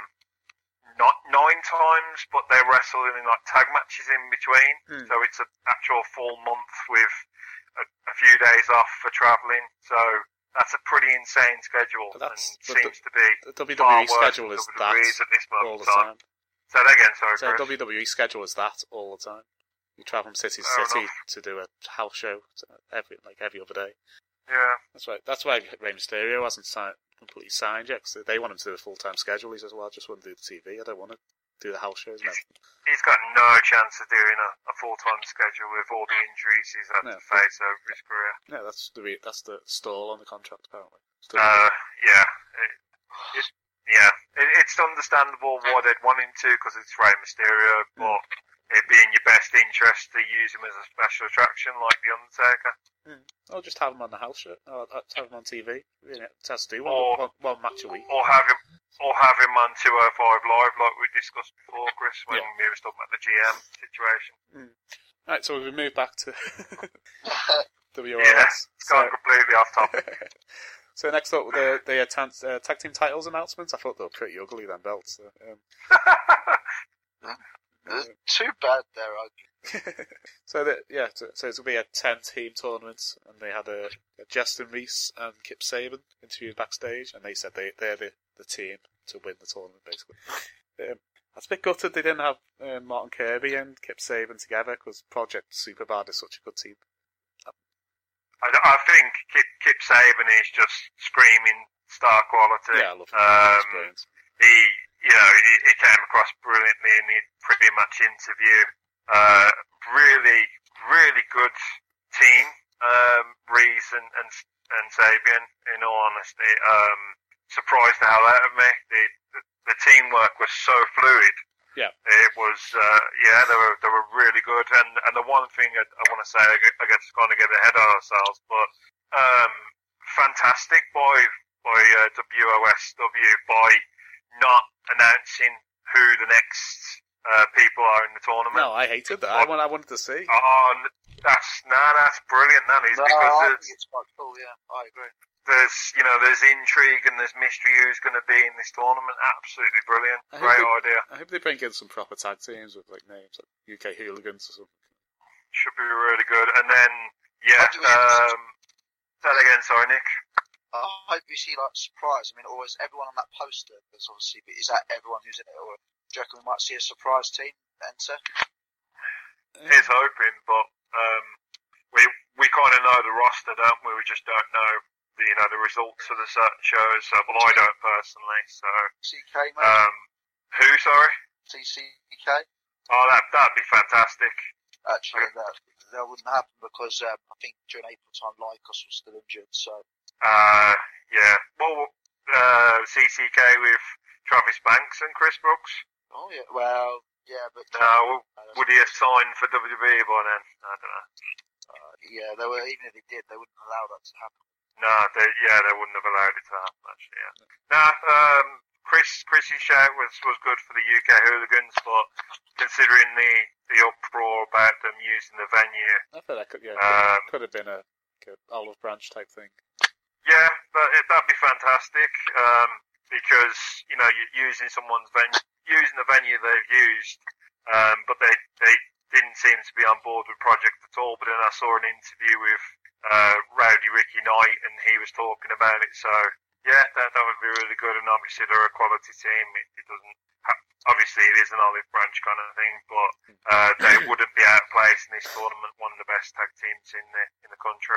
not nine times, but they wrestle in like tag matches in between. Hmm. So it's an actual full month with a, a few days off for travelling. So that's a pretty insane schedule, But that's- and but seems to be The W far W E worse schedule than is W that W E's at this moment all in the time. time. Say that again, sorry, So Chris. W W E schedule is that all the time. You travel from city to Fair city enough. to do a house show every like every other day. Yeah. That's right. That's why Rey Mysterio hasn't signed, completely signed yet. Cause they want him to do a full time schedule. He says, "Well, I just want to do the T V. I don't want to do the house shows." And everything." He's got no chance of doing a, a full-time schedule with all the injuries he's had No. to face over his career. Yeah, that's the re- that's the stall on the contract apparently. It's Uh, yeah. It, it, yeah. It, it's understandable why they'd want him to because it's Rey Mysterio, but it'd be in your best interest to use him as a special attraction like The Undertaker. Mm. Or just have him on the house show. Or have him on T V. You know, it has to do one, Or- one, one match a week. Or have him or have him on two oh five Live like we discussed before, Chris, when Yeah. we were talking about the G M situation. Right, so we move back to W O Yeah, S. it's gone completely off topic. So next up, the the uh, tan- uh, tag team titles announcements. I thought they were pretty ugly, them belts. So, um, There's too bad there, ugly. so the, yeah, so, so it'll be a ten team tournament, and they had a, a Justin Reese and Kip Saban interviewed backstage, and they said they they're the, the team to win the tournament basically. Um, I was a bit gutted they didn't have uh, Martin Kirby and Kip Saban together because Project Superbad is such a good team. I, I think Kip, Kip Saban is just screaming star quality. Yeah, I love him. Um, He's brilliant. he, you know, he, he came across brilliantly in the pre-match interview. Uh, really, really good team. Um, Reese and, and and Sabian, in all honesty, um, surprised the hell out of me. The, the, the teamwork was so fluid. Yeah. It was, uh, yeah, they were they were really good. And and the one thing I, I want to say, I guess, I guess, kind of get ahead of ourselves, but um, fantastic by by uh, W O S W by not announcing who the next uh, people are in the tournament. No, I hated that. I, want, I wanted to see. Oh, that's nah, that's brilliant. That is No, because I there's, think it's quite cool, yeah. I agree. there's you know there's intrigue and there's mystery who's going to be in this tournament. Absolutely brilliant. I hope Great they- idea. I hope they bring in some proper tag teams with like names like U K Hooligans or something. Should be really good. And then yeah, How do we end this? um, say that again. Sorry, Nick. I hope you see like surprise. I mean, or is everyone on that poster? There's obviously, but is that everyone who's in it, or do you reckon we might see a surprise team enter? Here's hoping, but um, we we kind of know the roster, don't we? We just don't know the, you know, the results of the certain shows. So, well, I don't personally. So, C K, mate. um, who? Sorry. C C K. Oh, that that'd be fantastic. Actually, that that wouldn't happen because um, I think during April time, Lycos was still injured. So. Uh, yeah. Well, uh, C C K with Travis Banks and Chris Brooks. Oh yeah. Well, yeah, but. No, uh, would he have signed for W W E by then? I don't know. Uh, yeah, they were. Even if they did, they wouldn't allow that to happen. No, they, yeah, they wouldn't have allowed it to happen. Actually, yeah. No, um, Chris, Chrissy's shout was was good for the U K Hooligans, but considering the the uproar about them using the venue, I thought that could, yeah, Um, could have been a good olive branch type thing. yeah, that, that'd be fantastic. Um, because you know, you're using someone's venue, using the venue they've used, um, but they they didn't seem to be on board with the project at all. But then I saw an interview with uh, Rowdy Ricky Knight, and he was talking about it. So yeah, that that would be really good. And obviously they're a quality team. It, it doesn't. Ha- obviously it is an olive branch kind of thing, but uh, they wouldn't be out of place in this tournament. One of the best tag teams in the in the country.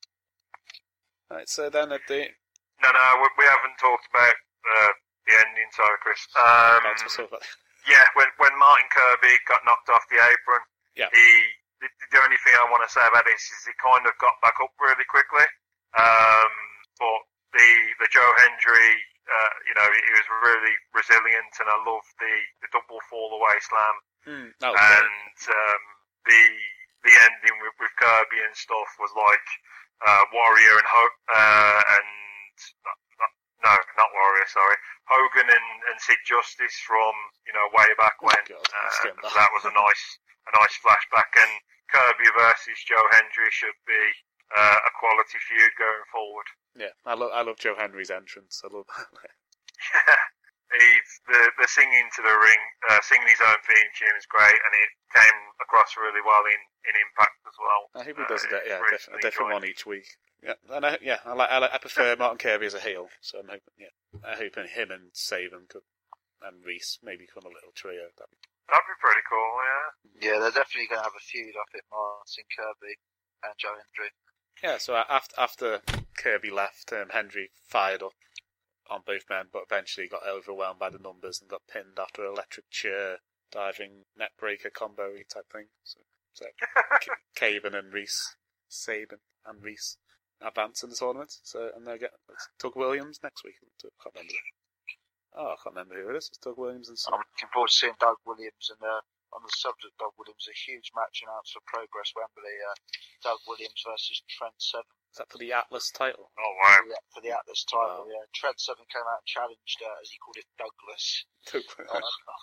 Right, so then at the No, no, we, we haven't talked about uh, the ending. Sorry, Chris. Um, that's what's up. Yeah, when when Martin Kirby got knocked off the apron, Yeah. he the, the only thing I want to say about this is he kind of got back up really quickly. Um, but the the Joe Hendry, uh, you know, he was really resilient, and I loved the, the double fall away slam, Mm, that was great. and um, the the ending with, with Kirby and stuff was like uh, Warrior and Ho- uh, and not, not, no, not Warrior, sorry, Hogan and, and Sid Justice from, you know, way back Oh, when. God, Uh, let's get that. that was a nice a nice flashback, and Kirby versus Joe Hendry should be uh, a quality feud going forward. Yeah, I love I love Joe Henry's entrance. I love. Yeah, he's the the singing to the ring, uh, singing his own theme tune is great, and it came across really well in, in Impact as well. I hope he does a, Uh, di- yeah, really diff- a different enjoyed one each week. Yeah, and I, yeah, I like, I like I prefer Martin Kirby as a heel, so I'm hoping yeah, I'm hoping him and Saban could and Reese maybe become a little trio. That'd be- That'd be pretty cool, yeah. Yeah, they're definitely going to have a feud. I think Martin Kirby and Joe Hendry. Yeah, so after after Kirby left, um, Hendry fired up on both men, but eventually got overwhelmed by the numbers and got pinned after an electric chair diving net breaker combo type thing. So, so K- Caven and Reese, Saban and Reese advance in the tournament. So and they get it's Doug Williams next week. I can't remember. Oh, I can't remember who it is. It's Doug Williams and some. I'm looking forward to seeing Doug Williams. And uh, on the subject of Doug Williams, a huge match announced for Progress Wembley. Uh, Doug Williams versus Trent Seven. Is that for the Atlas title? Oh wow. Yeah, for the Atlas title. Wow. Yeah, Trent Seven came out and challenged, uh, as he called it, Douglas. Doug Uh,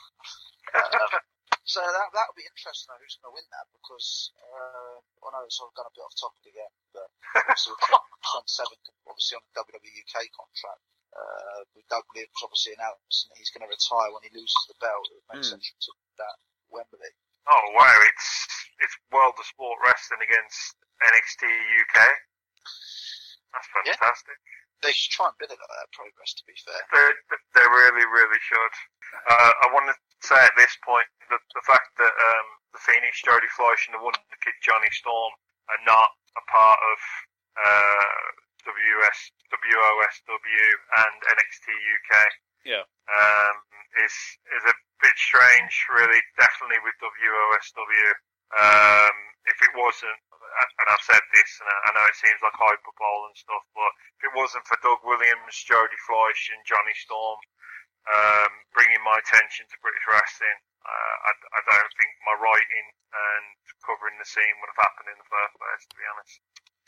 uh, so that that would be interesting. Though, who's going to win that? Because uh, I know it's sort of gone a bit off topic again, but obviously Trent Seven obviously on the W W E U K contract. Uh, with Doug Williams obviously announcing that he's going to retire when he loses the belt. It makes Mm. sense to that Wembley. Oh wow, it's it's World of Sport Wrestling against N X T U K. That's Yeah. fantastic. They should try and bid it like that, Progress, to be fair. They they really really should. Uh, I want to say at this point that the fact that um, the Phoenix, Jody Fleisch, and the Wonder Kid Johnny Storm are not a part of uh, W S W O S W and N X T U K Yeah. um, is is a bit strange, really. Definitely with W O S W. Um, if it wasn't, and I've said this, and I know it seems like hyperbole and stuff, but if it wasn't for Doug Williams, Jody Fleisch, and Johnny Storm um, bringing my attention to British wrestling, uh, I, I don't think my writing and covering the scene would have happened in the first place, to be honest.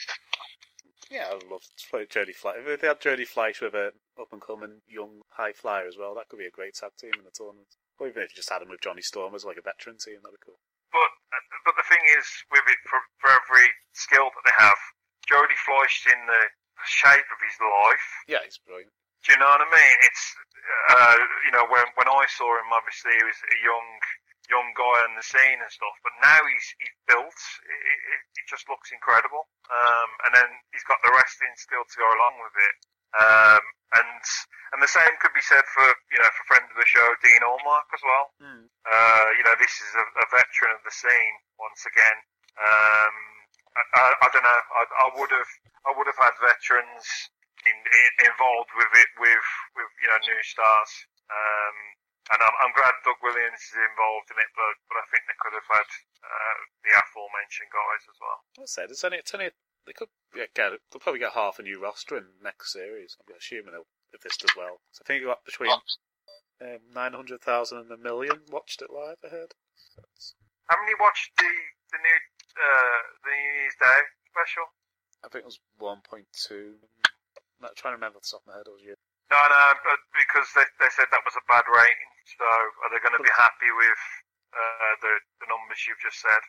Yeah, I would love to play Jody Fleisch. If they had Jody Fleisch with an up-and-coming young high flyer as well, that could be a great tag team in the tournament. Or even if you just had him with Johnny Storm as like a veteran team, that'd be cool. But but the thing is, with it, for, for every skill that they have, Jody Fleisch's in the shape of his life. Yeah, he's brilliant. Do you know what I mean? It's uh, you know, when when I saw him, obviously he was a young young guy on the scene and stuff. But now he's he's built. It, it, it just looks incredible. Um, and then he's got the wrestling skill to go along with it. Um, and and the same could be said for you know for friend of the show Dean Allmark as well. Mm. Uh, you know, this is a, a veteran of the scene once again. Um, I, I, I don't know. I, I would have I would have had veterans in, involved with it with, with you know new stars. Um, and I'm, I'm glad Doug Williams is involved in it, but but I think they could have had uh, the aforementioned guys as well. I said it's only it's only they could get, get they'll probably get half a new roster in the next series. I'm assuming they'll, if this does well. So I think you got between um, nine hundred thousand and a million watched it live. I heard. So How many watched the the new uh, the New Year's Day special? I think it was one point two. I'm not trying to remember off the top of my head. It was you. No, no, but because they they said that was a bad rating, so are they going to be happy with uh, the the numbers you've just said?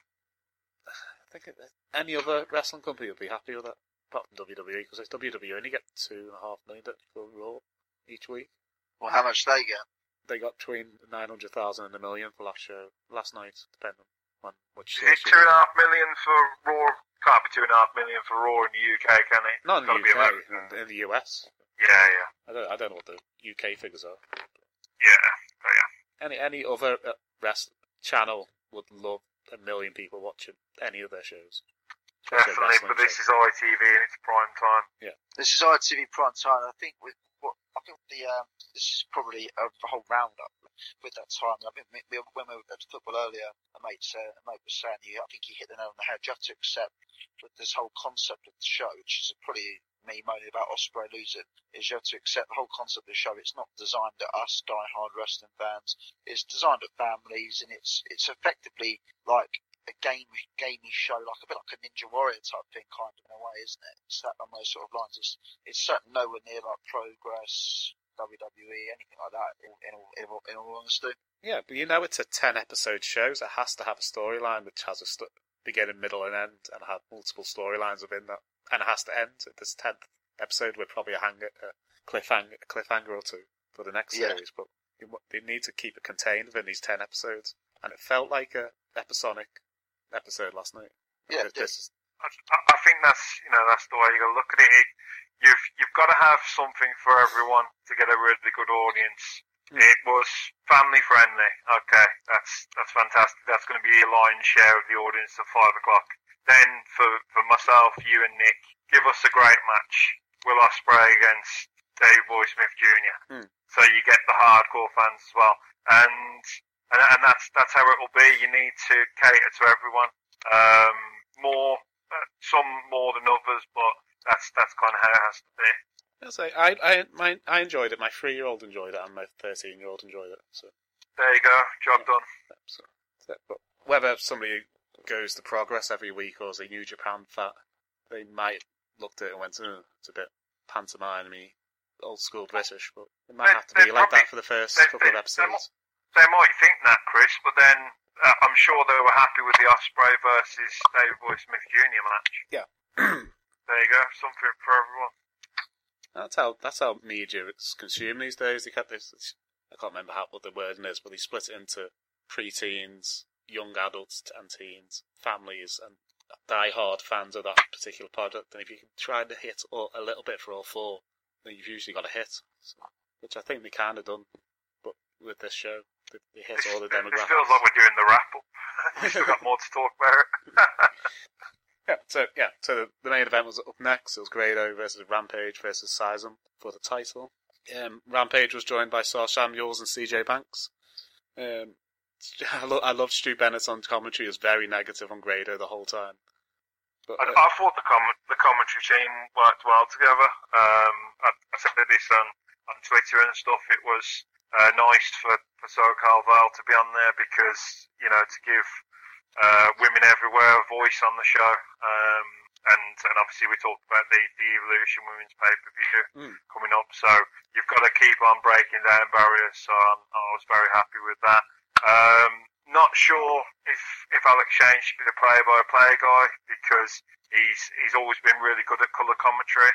I think it, any other wrestling company would be happy with that, apart from W W E, because W W E only get two and a half million for Raw each week. Well, how much they get? They got between nine hundred thousand and a million for last show, last night, depending on which. Is it two and a half million for Raw? Can't be two and a half million for Raw in the U K, can it? Not in the U K, in, in the U S. Yeah, yeah. I don't, I don't know what the U K figures are. Yeah, oh, yeah. Any any other uh, wrestling channel would love a million people watching any of their shows. Definitely, but this show. is I T V and it's prime time. Yeah, this is I T V prime time. I think with what I think the um, this is probably a, a whole roundup with that time. I think we, we, when we were at football earlier, a mate said, a mate was saying, you, I think he hit the nail on the head. You have to accept with this whole concept of the show, which is probably me moaning about Ospreay losing, is you have to accept the whole concept of the show. It's not designed at us die-hard wrestling fans. It's designed at families, and it's it's effectively like a game gamey show, like a bit like a Ninja Warrior type thing, kind of in a way, isn't it? It's that on those sort of lines. It's it's certainly nowhere near like Progress, W W E, anything like that. In, in, all, in, all, in all honesty. Yeah, but you know it's a ten episode show, so it has to have a storyline which has a st- beginning, middle, and end, and have multiple storylines within that, and it has to end at this tenth episode with probably a hanger, a cliffhanger, a cliffhanger or two for the next yeah. series. But they need to keep it contained within these ten episodes, and it felt like a episodic episode last night. Yeah, this is, I, I think that's you know that's the way you got to look at it. You've you've got to have something for everyone to get a really good audience. Mm. It was family friendly. Okay, that's that's fantastic. That's going to be a lion's share of the audience at five o'clock. Then for for myself, you and Nick, give us a great match. Will Ospreay against Davey Boy Smith Junior Mm. So you get the hardcore fans as well, and and, and that's that's how it will be. You need to cater to everyone. Um, more, uh, some more than others, but that's that's kind of how it has to be. I I I, my, I enjoyed it. My three-year-old enjoyed it, and my thirteen-year-old enjoyed it. So there you go, job done. So, but whether somebody goes to Progress every week or is a New Japan fan, they might looked at it and went, oh, it's a bit pantomime-y, old-school British, but it might they, have to be like probably, that for the first they, couple they, of episodes. They, they might think that, Chris, but then uh, I'm sure they were happy with the Ospreay versus Davey Boy Smith Junior match. Yeah. There you go, something for everyone. That's how that's how media is consumed these days. They kept this. I can't remember how what the wording is, but they split it into pre-teens, young adults, and teens, families, and die-hard fans of that particular product. And if you can try to hit all, a little bit for all four, then you've usually got a hit. So, which I think they kind of done, but with this show, they, they hit all the demographics. It feels like we're doing the raffle. We've still got more to talk about it. Yeah, so yeah, so the, the main event was up next. It was Grado versus Rampage versus Sizem for the title. Um, Rampage was joined by Saul Samuels and C J Banks. Um, I, lo- I love Stu Bennett on commentary. He was very negative on Grado the whole time. But, uh, I, I thought the com- the commentary team worked well together. Um, I, I said this on, on Twitter and stuff. It was uh, nice for, for SoCal Val to be on there because, you know, to give Uh, women everywhere, a voice on the show, um, and and obviously we talked about the, the Evolution Women's pay-per-view mm. coming up, so you've got to keep on breaking down barriers, so I'm, I was very happy with that. Um, not sure if if Alex Shane should be the play-by-play guy, because he's he's always been really good at colour commentary.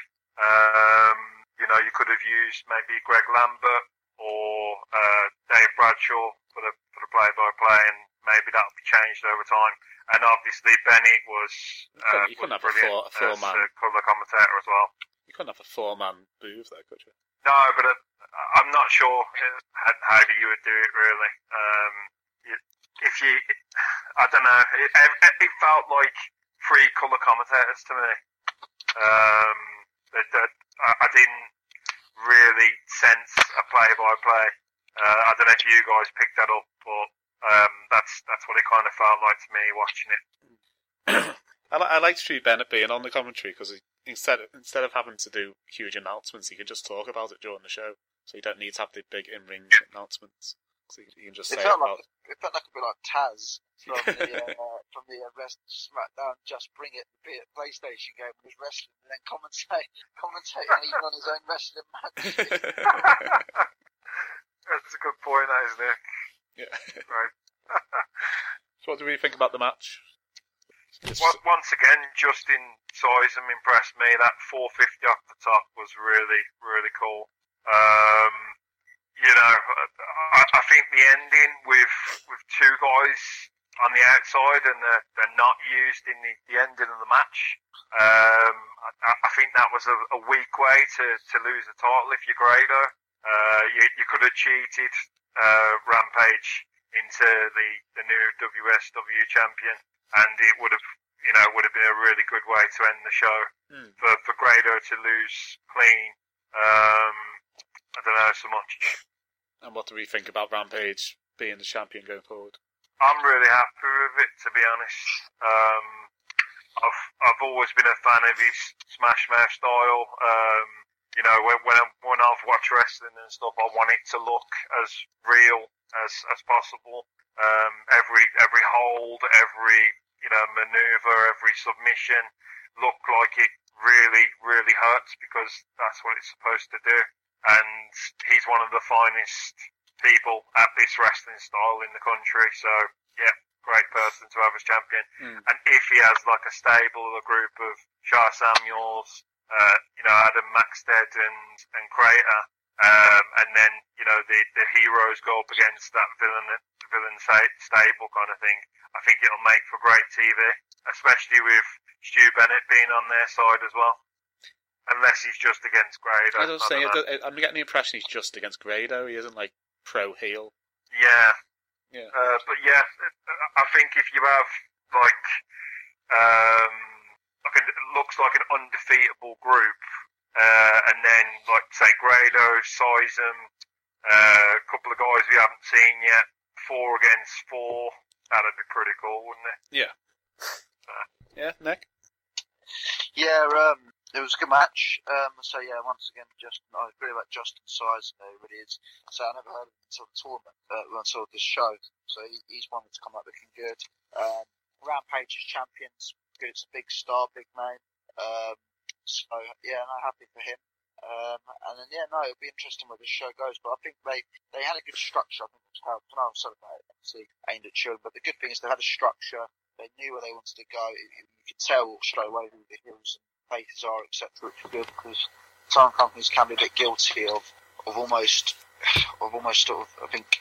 Um, you know, you could have used maybe Greg Lambert or uh, Dave Bradshaw for the for the play-by-play, and maybe that'll be changed over time. And obviously Bennett was, uh, you couldn't was have brilliant a four, a four as man. a colour commentator as well. You couldn't have a four-man booth though, could you? No, but uh, I'm not sure how, how you would do it really. Um, you, if you, I don't know, it, it felt like three colour commentators to me. Um, that, that I, I didn't, play-by-play. Uh, I don't know if you guys picked that up, but um, that's that's what it kind of felt like to me watching it. I, li- I like Stu Bennett being on the commentary because instead of, instead of having to do huge announcements, he can just talk about it during the show. So you don't need to have the big in-ring yeah. announcements. So you, you can just it say felt about... like it felt like a bit like Taz from the uh, from the uh, Rest SmackDown. Just bring it, be it PlayStation game when he's wrestling, and then commentate, commentating even on his own wrestling match. That's a good point, that isn't it? Yeah. Right. So what do we think about the match? Just... Once again, Justin Sizem impressed me. That four fifty off the top was really, really cool. Um, you know, I, I think the ending with with two guys on the outside and they're, they're not used in the, the ending of the match. Um, I, I think that was a, a weak way to, to lose the title if you're Grado. Uh, you, you could have cheated uh, Rampage into the, the new W S W champion, and it would have, you know, would have been a really good way to end the show. Mm. For for Grado to lose clean, um, I don't know so much. And what do we think about Rampage being the champion going forward? I'm really happy with it, to be honest. Um, I've I've always been a fan of his Smash Mouth style. Um, you know, when when, I, when I've watched wrestling and stuff, I want it to look as real as as possible. Um, every every hold, every you know maneuver, every submission look like it really really hurts because that's what it's supposed to do. And he's one of the finest people at this wrestling style in the country. So yeah, great person to have as champion. Mm. And if he has like a stable, a group of Sha Samuels, uh, you know Adam Maxted and and Crater. Um, and then, you know, the, the heroes go up against that villain, villain stable kind of thing. I think it'll make for great T V, especially with Stu Bennett being on their side as well. Unless he's just against Grado. I was saying, I'm getting the impression he's just against Grado. He isn't like pro heel. Yeah. Yeah. Uh, but yeah, I think if you have like, um, like it looks like an undefeatable group. Uh, and then, like, say, Grado, Sizem, uh, a couple of guys we haven't seen yet, four against four, that'd be pretty cool, wouldn't it? Yeah. Uh, yeah, Nick? Yeah, um, it was a good match. Um, so, yeah, once again, Justin, I agree about Justin Sizem, though, really is. So, I never heard of him until the tournament, uh, until this show. So, he, he's one that's come out looking good. Um, Rampage is champions, good, it's a big star, big name. Um, So, yeah, no, happy for him. Um, and then, yeah, no, it'll be interesting where this show goes. But I think they, they had a good structure. I think it was how, I know I'm sorry about it, obviously aimed at children. But the good thing is they had a structure. They knew where they wanted to go. You, you could tell straight away who the heroes and faces are, et cetera, which is good because some companies can be a bit guilty of, of almost, of almost sort of, I think,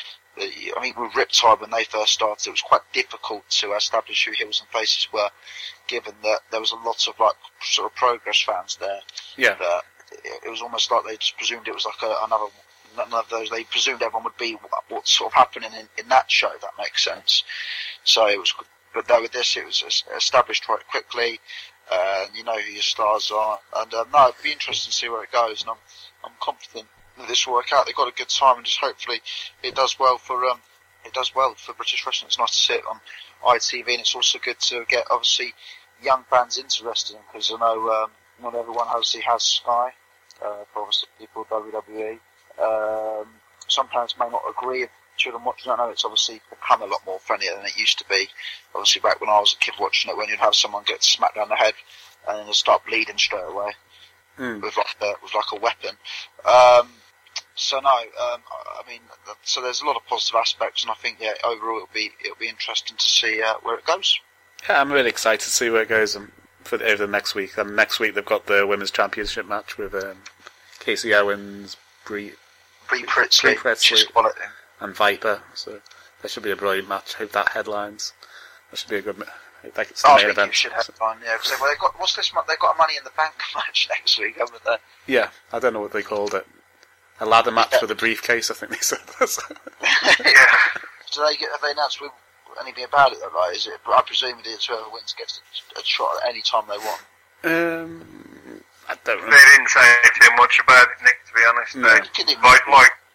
I mean, with Riptide, when they first started, it was quite difficult to establish who heels and faces were, given that there was a lot of, like, sort of Progress fans there. Yeah. That it, it was almost like they just presumed it was like a, another none of those. They presumed everyone would be what, what's sort of happening in, in that show, if that makes sense. So it was, but though with this, it was established quite quickly. Uh, you know who your stars are. And, um, no, it'd be interesting to see where it goes, and I'm, I'm confident that this will work out. They've got a good time, and just hopefully it does well for um it does well for British wrestling. It's nice to see it on I T V, and it's also good to get obviously young fans into wrestling because I know um, not everyone obviously has Sky. Uh, for obviously people with W W E, um, some parents may not agree with children watching it. I know it's obviously become a lot more friendlier than it used to be. Obviously, back when I was a kid watching it, when you'd have someone get smacked down the head and then they'd start bleeding straight away mm. with like a, with like a weapon. Um, So no, um, I mean, so there's a lot of positive aspects, and I think yeah, overall it'll be it'll be interesting to see uh, where it goes. Yeah, I'm really excited to see where it goes um, for the, over the next week. And next week they've got the women's championship match with um, Casey Owens, Bree, Bree Pritzley, Pritzley and Viper. So that should be a brilliant match. Hope that headlines. That should be a good. I think it's the oh, main event. Should headline, yeah. Because well, they got what's this month? They got a Money in the Bank match next week, haven't they? Yeah, I don't know what they called it. A ladder match yeah. with a briefcase, I think they said. Yeah. Do they get? Have they announced anything about it? Though, right? Is it? I presume it is. Whoever wins gets a shot at any time they want. Um, I don't know. They didn't say too much about it, Nick. To be honest, no. they, like like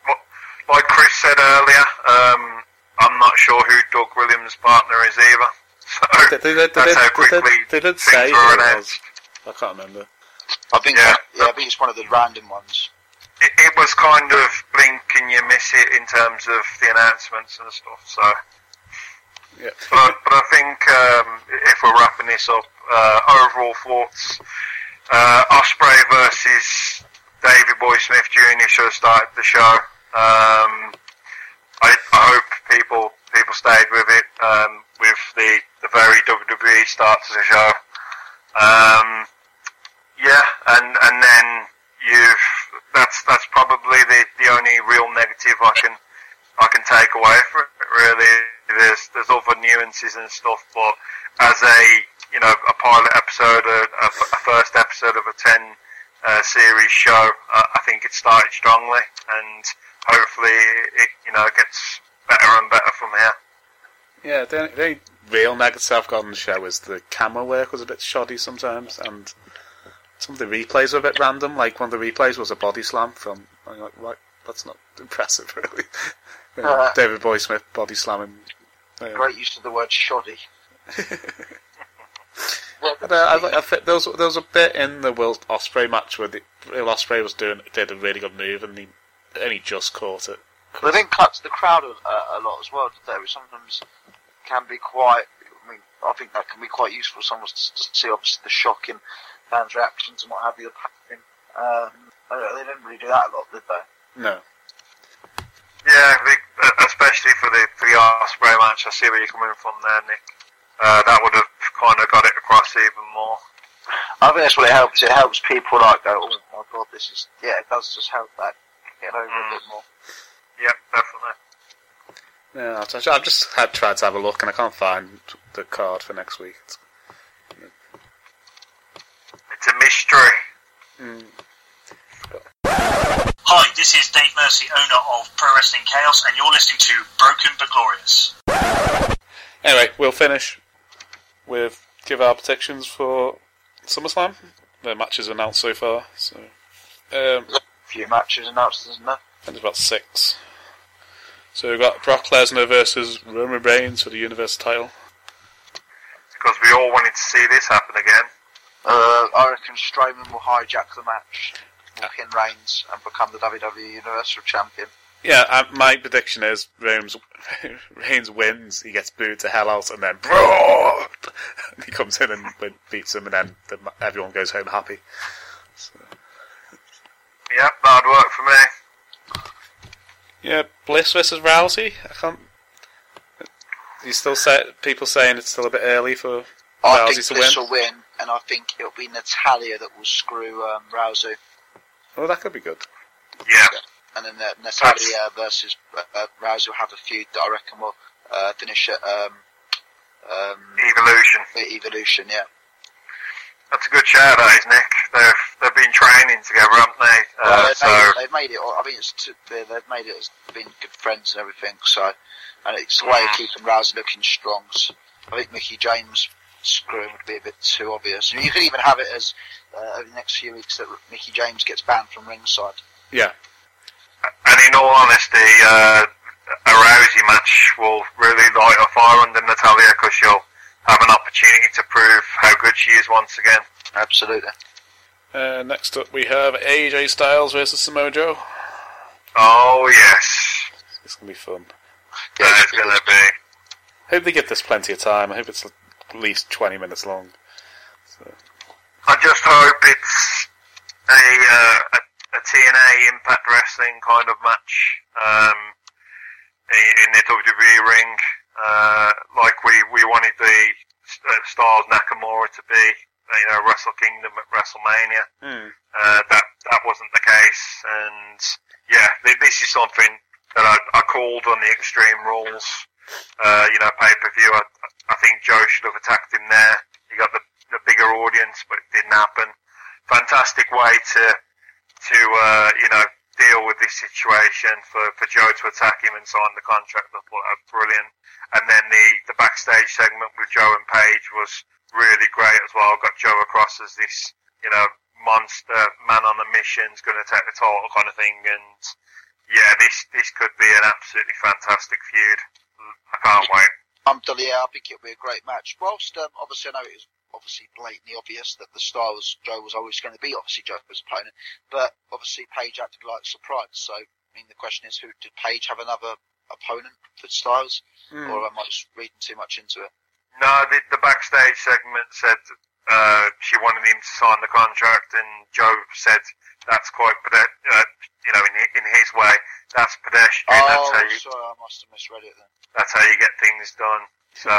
like Chris said earlier, um, I'm not sure who Doug Williams' partner is either. So They, they, they, that's they, how they, quickly they, they did things say were who it announced. was. I can't remember. I think, Yeah. yeah, I think it's one of the random ones. It, it was kind of blink and you miss it in terms of the announcements and stuff. So, Yeah. but, but I think um, if we're wrapping this up, uh, overall thoughts: uh, Ospreay versus Davey Boy Smith Junior should have started the show. Um, I, I hope people people stayed with it um, with the, the very W W E start to the show. Um, yeah, and and then you've that's that's probably the, the only real negative I can I can take away from it. Really, there's there's other nuances and stuff, but as a you know a pilot episode, a, a, a first episode of a ten uh, series show, uh, I think it started strongly, and hopefully it you know gets better and better from here. Yeah, the only, the only real negative I've got on the show is the camera work was a bit shoddy sometimes, and some of the replays were a bit random. Like one of the replays was a body slam from. I'm like, right, that's not impressive, really. You know, Uh, David Boy Smith body slamming. Uh, Great use of the word shoddy. But, uh, I, I think there was there was a bit in the Will Ospreay match where the Will Ospreay was doing did a really good move and he only just caught it. But they didn't cut to the crowd a, a lot as well, did they? Which sometimes can be quite. I mean, I think that can be quite useful. Sometimes to, to see obviously the shock in fans' reactions and what have you. Um, they didn't really do that a lot, did they? No. Yeah, the- especially for the for the Ospreay match. I see where you're coming from there, Nick. Uh, that would have kind of got it across even more. I think that's what it helps. It helps people like go, oh my god, this is yeah. It does just help that get over Mm. a bit more. Yep, definitely. Yeah, I've just- I've just had tried to have a look and I can't find the card for next week. It's, It's a mystery. mm, Hi, this is Dave Mercy, owner of Pro Wrestling Chaos, and you're listening to Broken but Glorious. Anyway, we'll finish with give our predictions for SummerSlam. The matches announced so far. So, um, A few matches announced, isn't there? I think there's about six. So we've got Brock Lesnar versus Roman Reigns for the Universal title. Because we all wanted to see this happen again. Uh, I reckon Strowman will hijack the match, will pin Reigns, and become the W W E Universal Champion. Yeah, uh, my prediction is Reigns, Reigns wins, he gets booed to hell out, and then Brock! He comes in and win- beats him, and then the, everyone goes home happy. So, Yep, that'd work for me. yeah, Bliss versus Rousey. I can't. You still say people saying it's still a bit early for I Rousey think to Bliss win. will win, and I think it'll be Natalia that will screw um, Rousey. Oh, that could be good. Yeah. And then uh, Natalia versus uh, uh, Rousey will have a feud that I reckon will uh, finish at um, um, Evolution. the Evolution, yeah. That's a good shout, that is, Nick. They've they've been training together, haven't they? Uh, Well, they've, so made it, they've made it, I mean, it's t- they- they've made it as being good friends and everything, so, and it's a way of keeping Rousey looking strong. So I think Mickey James screwing would be a bit too obvious. You could even have it as, uh, over the next few weeks, that Mickey James gets banned from ringside. Yeah. and in all honesty, uh, a Rousey match will really light a fire under Natalia because she'll have an opportunity to prove how good she is once again. Absolutely. Uh, next up, we have A J Styles versus Samoa Joe. Oh yes, It's gonna be fun. Yeah, that's it's- going to be. Hope they give this plenty of time. I hope it's at least twenty minutes long. So, I just hope it's a, uh, a, a T N A Impact Wrestling kind of match um, in, in the W W E ring, uh, like we, we wanted the uh, Styles Nakamura to be, you know, Wrestle Kingdom at WrestleMania. hmm. Uh, that that wasn't the case, and yeah, th- this is something that I, I called on the Extreme Rules. Uh, you know, pay per view. I, I think Joe should have attacked him there. He got the, the bigger audience, but it didn't happen. Fantastic way to to uh, you know deal with this situation for, for Joe to attack him and sign the contract. I thought that was brilliant. And then the, the backstage segment with Joe and Paige was really great as well. Got Joe across as this you know monster man on a mission, is going to take the title kind of thing. And yeah, this this could be an absolutely fantastic feud. I can't wait. I'm done, yeah, I think it'll be a great match. Whilst, um, obviously, I know it was obviously blatantly obvious that the star was Joe was always going to be obviously Joe's opponent, but obviously Paige acted like surprise. So, I mean, the question is, who did Paige have another opponent for Styles, Mm. or am I just reading too much into it? No, the, the backstage segment said uh, she wanted him to sign the contract, and Joe said that's quite, pede- uh, you know, in in his way, that's pedestrian. Oh, that's how you, sorry, I must have misread it then. that's how you get things done. So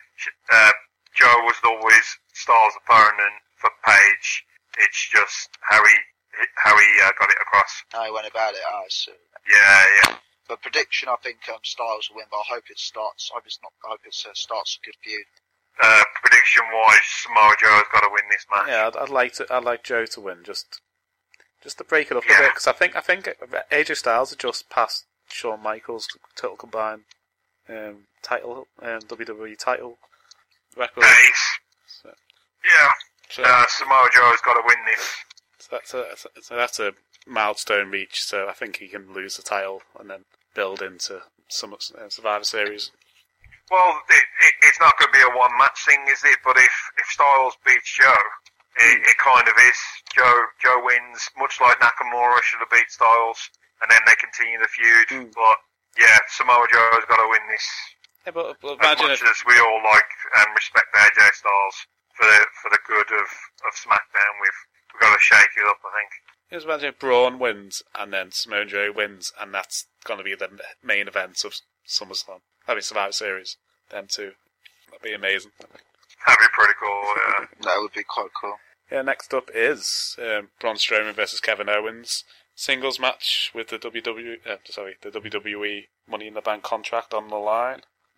uh, Joe was always Styles' opponent for Paige. It's just how he how he uh, got it across. How he went about it, I see. Yeah, yeah. But prediction, I think um, Styles will win, but I hope it starts. I hope it's not. I hope it uh, starts a good feud. Uh, prediction wise, Samoa Joe has got to win this match. Yeah, I'd, I'd like to. I'd like Joe to win, just just to break it up Yeah. a bit, because I think I think A J Styles had just passed Shawn Michaels' total combined um, title, um, W W E title record. Nice. So, Yeah. so, Uh, Samoa Joe has got to win this. so that's a that's a- so that's a milestone reach. So I think he can lose the title and then build into some uh, Survivor Series. Well, it, it, it's not going to be a one match thing, is it? But if, if Styles beats Joe, it, it kind of is. Joe Joe wins, much like Nakamura should have beat Styles, and then they continue the feud. Mm. But yeah, Samoa Joe has got to win this. Yeah, but, but As imagine much if, as we all like and respect A J Styles for the for the good of, of SmackDown, we've we've got to shake it up. I think. just imagine if Braun wins and then Samoa Joe wins, and that's going to be the main event of SummerSlam. That'd be Survivor Series. Them two. That'd be amazing. That'd be pretty cool. Yeah. That would be quite cool. Yeah, next up is um, Braun Strowman versus Kevin Owens. Singles match with the W W E, uh, sorry, the W W E Money in the Bank contract on the line.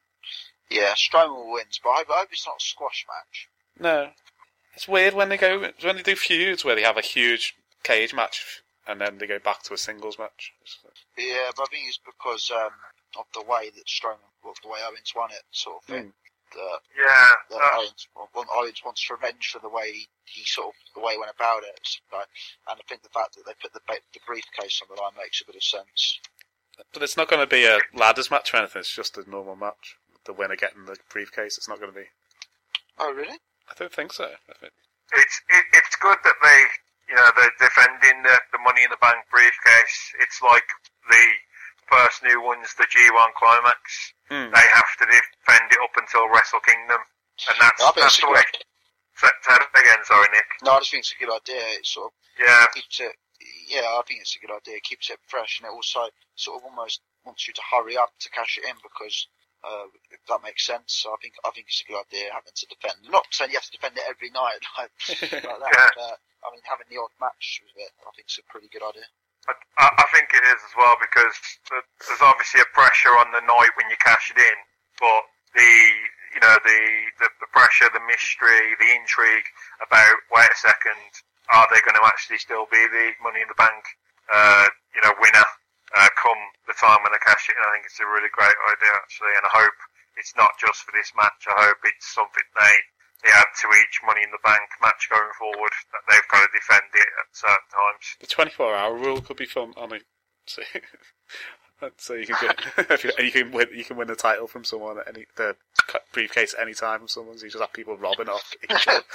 Yeah, Strowman wins, but I hope, I hope it's not a squash match. No. It's weird when they go, when they do feuds where they have a huge cage match and then they go back to a singles match. Yeah, but I think it's because um, of the way that Strowman, well, the way Owens won it, sort of thing. That, Yeah. that Uh, Owens, well, Owens wants revenge for the way he, he sort of, the way he went about it. So, and I think the fact that they put the, ba- the briefcase on the line makes a bit of sense. But it's not going to be a ladders match or anything, it's just a normal match. The winner getting the briefcase, it's not going to be. Oh, really? I don't think so. I think, it's it, it's good that they you know they're defending the, the Money in the Bank briefcase. It's like the person who wins the G one climax. Hmm. They have to defend it up until Wrestle Kingdom, and that's I think that's it's the a way. good- Say say that again, sorry, Nick. No, I just think it's a good idea. It sort of Yeah, keeps it, yeah, I think it's a good idea. It keeps it fresh, and it also sort of almost wants you to hurry up to cash it in because, uh, if that makes sense. So I think I think it's a good idea having to defend. I'm not saying you have to defend it every night like, like that. Yeah. But, I mean, having the odd match with it, I think it's a pretty good idea. I, I I think it is as well because the- there's obviously a pressure on the night when you cash it in, but the you know the, the, the pressure, the mystery, the intrigue about wait a second, are they going to actually still be the Money in the Bank uh, you know winner uh, come the time when they cash it in? I think it's a really great idea actually, and I hope it's not just for this match. I hope it's something they they add to each Money in the Bank match going forward, that they've got to defend it at certain times. the twenty-four hour rule could be fun on a. So, so you can get, if you, you can win you can win the title from someone at any the briefcase at any time from someone. So you just have people robbing off each other.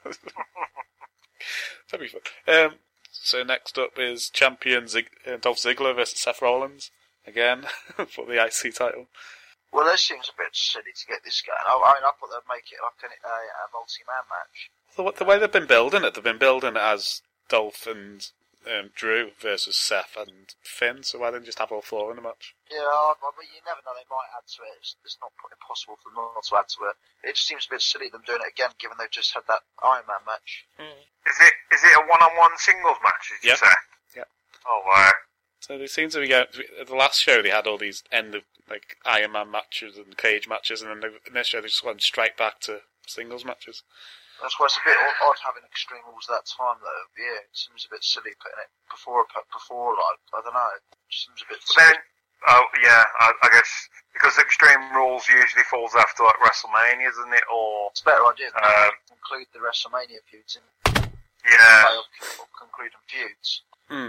That'd be fun. Um, so next up is champion Zig, uh, Dolph Ziggler versus Seth Rollins again for the I C title. Well, that seems a bit silly to get this going. I, I mean, I thought they'd make it like a, a, a multi-man match. The, the way they've been building it, they've been building it as Dolph and um, Drew versus Seth and Finn. So why didn't you just have all four in the match? Yeah, I, I mean, you never know, they might add to it. It's, it's not impossible for them not to add to it. It just seems a bit silly them doing it again, given they've just had that Iron Man match. Is it is it a one-on-one singles match? Did you Yeah. say? Yeah. Oh wow. So they seem to be going. At the last show, they had all these end of like Iron Man matches and cage matches, and then they, in this show they just went straight back to singles matches. That's why it's a bit odd, odd having Extreme Rules that time, though. Yeah, it seems a bit silly putting it before, before like, I don't know. It seems a bit silly. Then, oh yeah, I, I guess because Extreme Rules usually falls after like WrestleMania, isn't it? Or It's a better idea than Um, include the WrestleMania feuds in yeah, or concluding feuds. Hmm.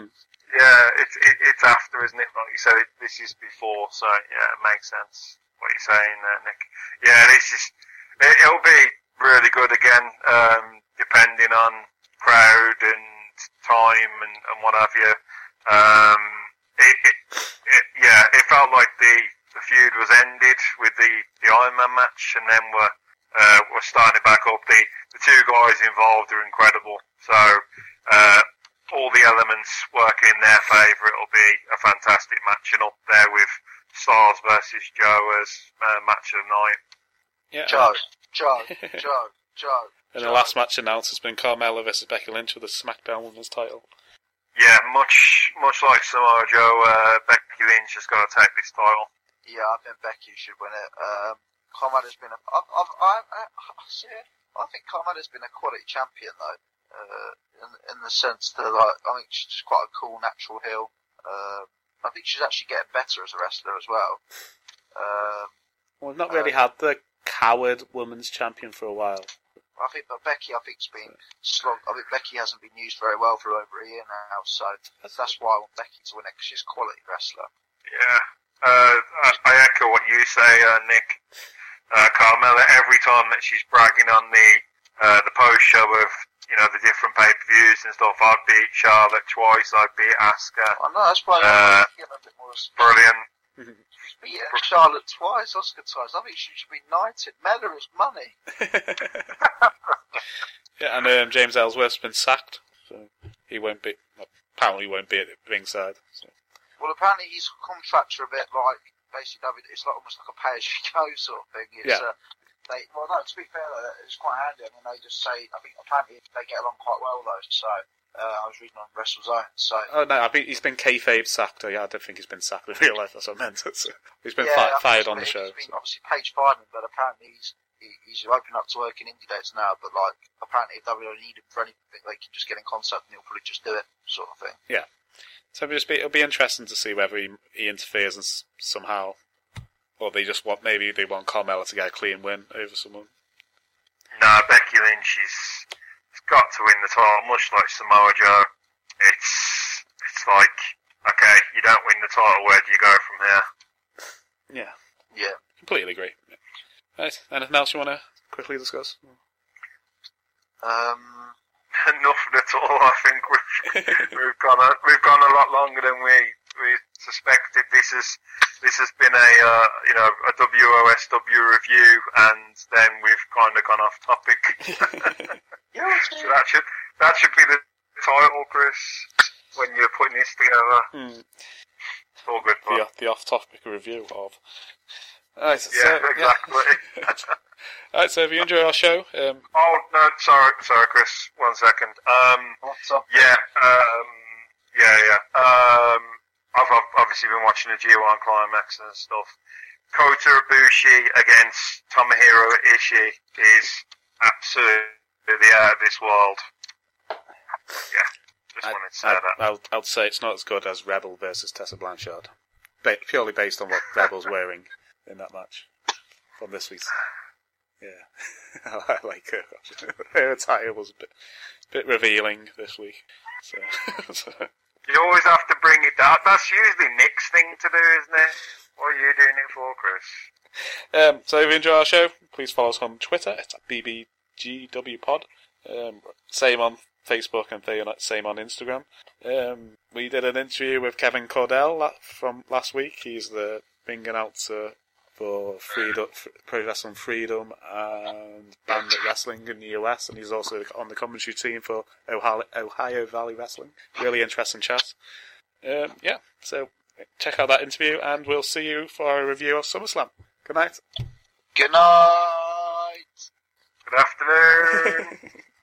Yeah, it's it, it's after, isn't it? Like you said, it, this is before, so yeah, it makes sense what you're saying there, Nick. Yeah, this is it, it'll be really good again, um, depending on crowd and time and, and what have you. Um, it, it, it, yeah, it felt like the, the feud was ended with the, the Iron Man match, and then we're uh, we're starting it back up. The the two guys involved are incredible, so. Uh, all the elements work in their favour. It'll be a fantastic match, and up there with Styles versus Joe as uh, match of the night. Yeah. Joe, Joe, Joe, Joe. And Joe. the last match announced has been Carmella versus Becky Lynch with the SmackDown Women's title. Yeah, much much like Samoa Joe, uh, Becky Lynch has got to take this title. Yeah, I think Becky should win it. Um, Carmella's been a, I've, I've, I, I, I think Carmella's been a quality champion though. Uh, in, in the sense that, like, I think she's just quite a cool natural heel. Uh, I think she's actually getting better as a wrestler as well. Um, well, we've not really uh, had the coward women's champion for a while. I think, but Becky, I think's been slog. I think Becky hasn't been used very well for over a year now, so that's, that's why I want Becky to win it, because she's a quality wrestler. Yeah, uh, I, I echo what you say, uh, Nick. Uh, Carmella, every time that she's bragging on the uh, the post show of, you know, the different pay-per-views and stuff, I'd beat Charlotte twice, I'd beat Asuka. I know, that's why uh, I'm getting a bit more respect. Brilliant. She's beaten Charlotte twice, Asuka twice. I think she should be knighted. Mella is money. Yeah, and um, James Ellsworth's been sacked, so he won't be, apparently won't be at ringside. So. Well, apparently his contracts are a bit like, basically, it's like almost like a pay-as-you-go sort of thing. It's, yeah. Uh, They, well, no, to be fair, though, it's quite handy. I mean, they just say, I think apparently they get along quite well, though. So, uh, I was reading on WrestleZone. So, oh no, I think he's been kayfabe sacked. Oh, yeah, I don't think he's been sacked in real life. That's what I meant. So, he's been yeah, fi- fired on the show. He's been, So. obviously, Paige fired him, but apparently he's he, he's opening up to work in indie dates now. But like, apparently, if W W E need him for anything, they can just get in contact and he'll probably just do it, sort of thing. Yeah. So it'll, just be, it'll be interesting to see whether he, he interferes and s- somehow, or they just want maybe they want Carmella to get a clean win over someone. No, Becky Lynch is has got to win the title, much like Samoa Joe. It's it's like, okay, you don't win the title, where do you go from here? Yeah. Yeah. Completely agree. Yeah. Right, anything else you want to quickly discuss? Um, Nothing at all. I think we've we've gone a, we've gone a lot longer than we we suspected. This is this has been a uh, you know a W O S W review, and then we've kind of gone off topic. yeah, so that should that should be the title, Chris, when you're putting this together. Hmm. It's all good fun. The, the off-topic review of. Right, yeah, so, exactly. Yeah. Alright, so if you enjoy our show... Um, oh, no, sorry, sorry, Chris, one second. Um, What's up? Yeah, um, yeah, yeah. Um, I've, I've obviously been watching the G one Climax and stuff. Kota Ibushi against Tomohiro Ishii is absolutely out of this world. Yeah, just I, wanted to say I, that. I'll, I'll say it's not as good as Rebel versus Tessa Blanchard. Ba- purely based on what Rebel's wearing in that match from this week's... Yeah, I like her. Her attire was a bit, bit revealing this week. So, so. You always have to bring it down. That's usually Nick's thing to do, isn't it? What are you doing it for, Chris? Um, so if you enjoy our show, please follow us on Twitter. It's at B B G W Pod. Um, same on Facebook and same on Instagram. Um, we did an interview with Kevin Cordell from last week. He's the ring announcer for Freedom, Pro Wrestling Freedom and Bandit Wrestling in the U S, and he's also on the commentary team for Ohio, Ohio Valley Wrestling. Really interesting chat. Um, yeah, so check out that interview, and we'll see you for our review of SummerSlam. Good night. Good night. Good afternoon.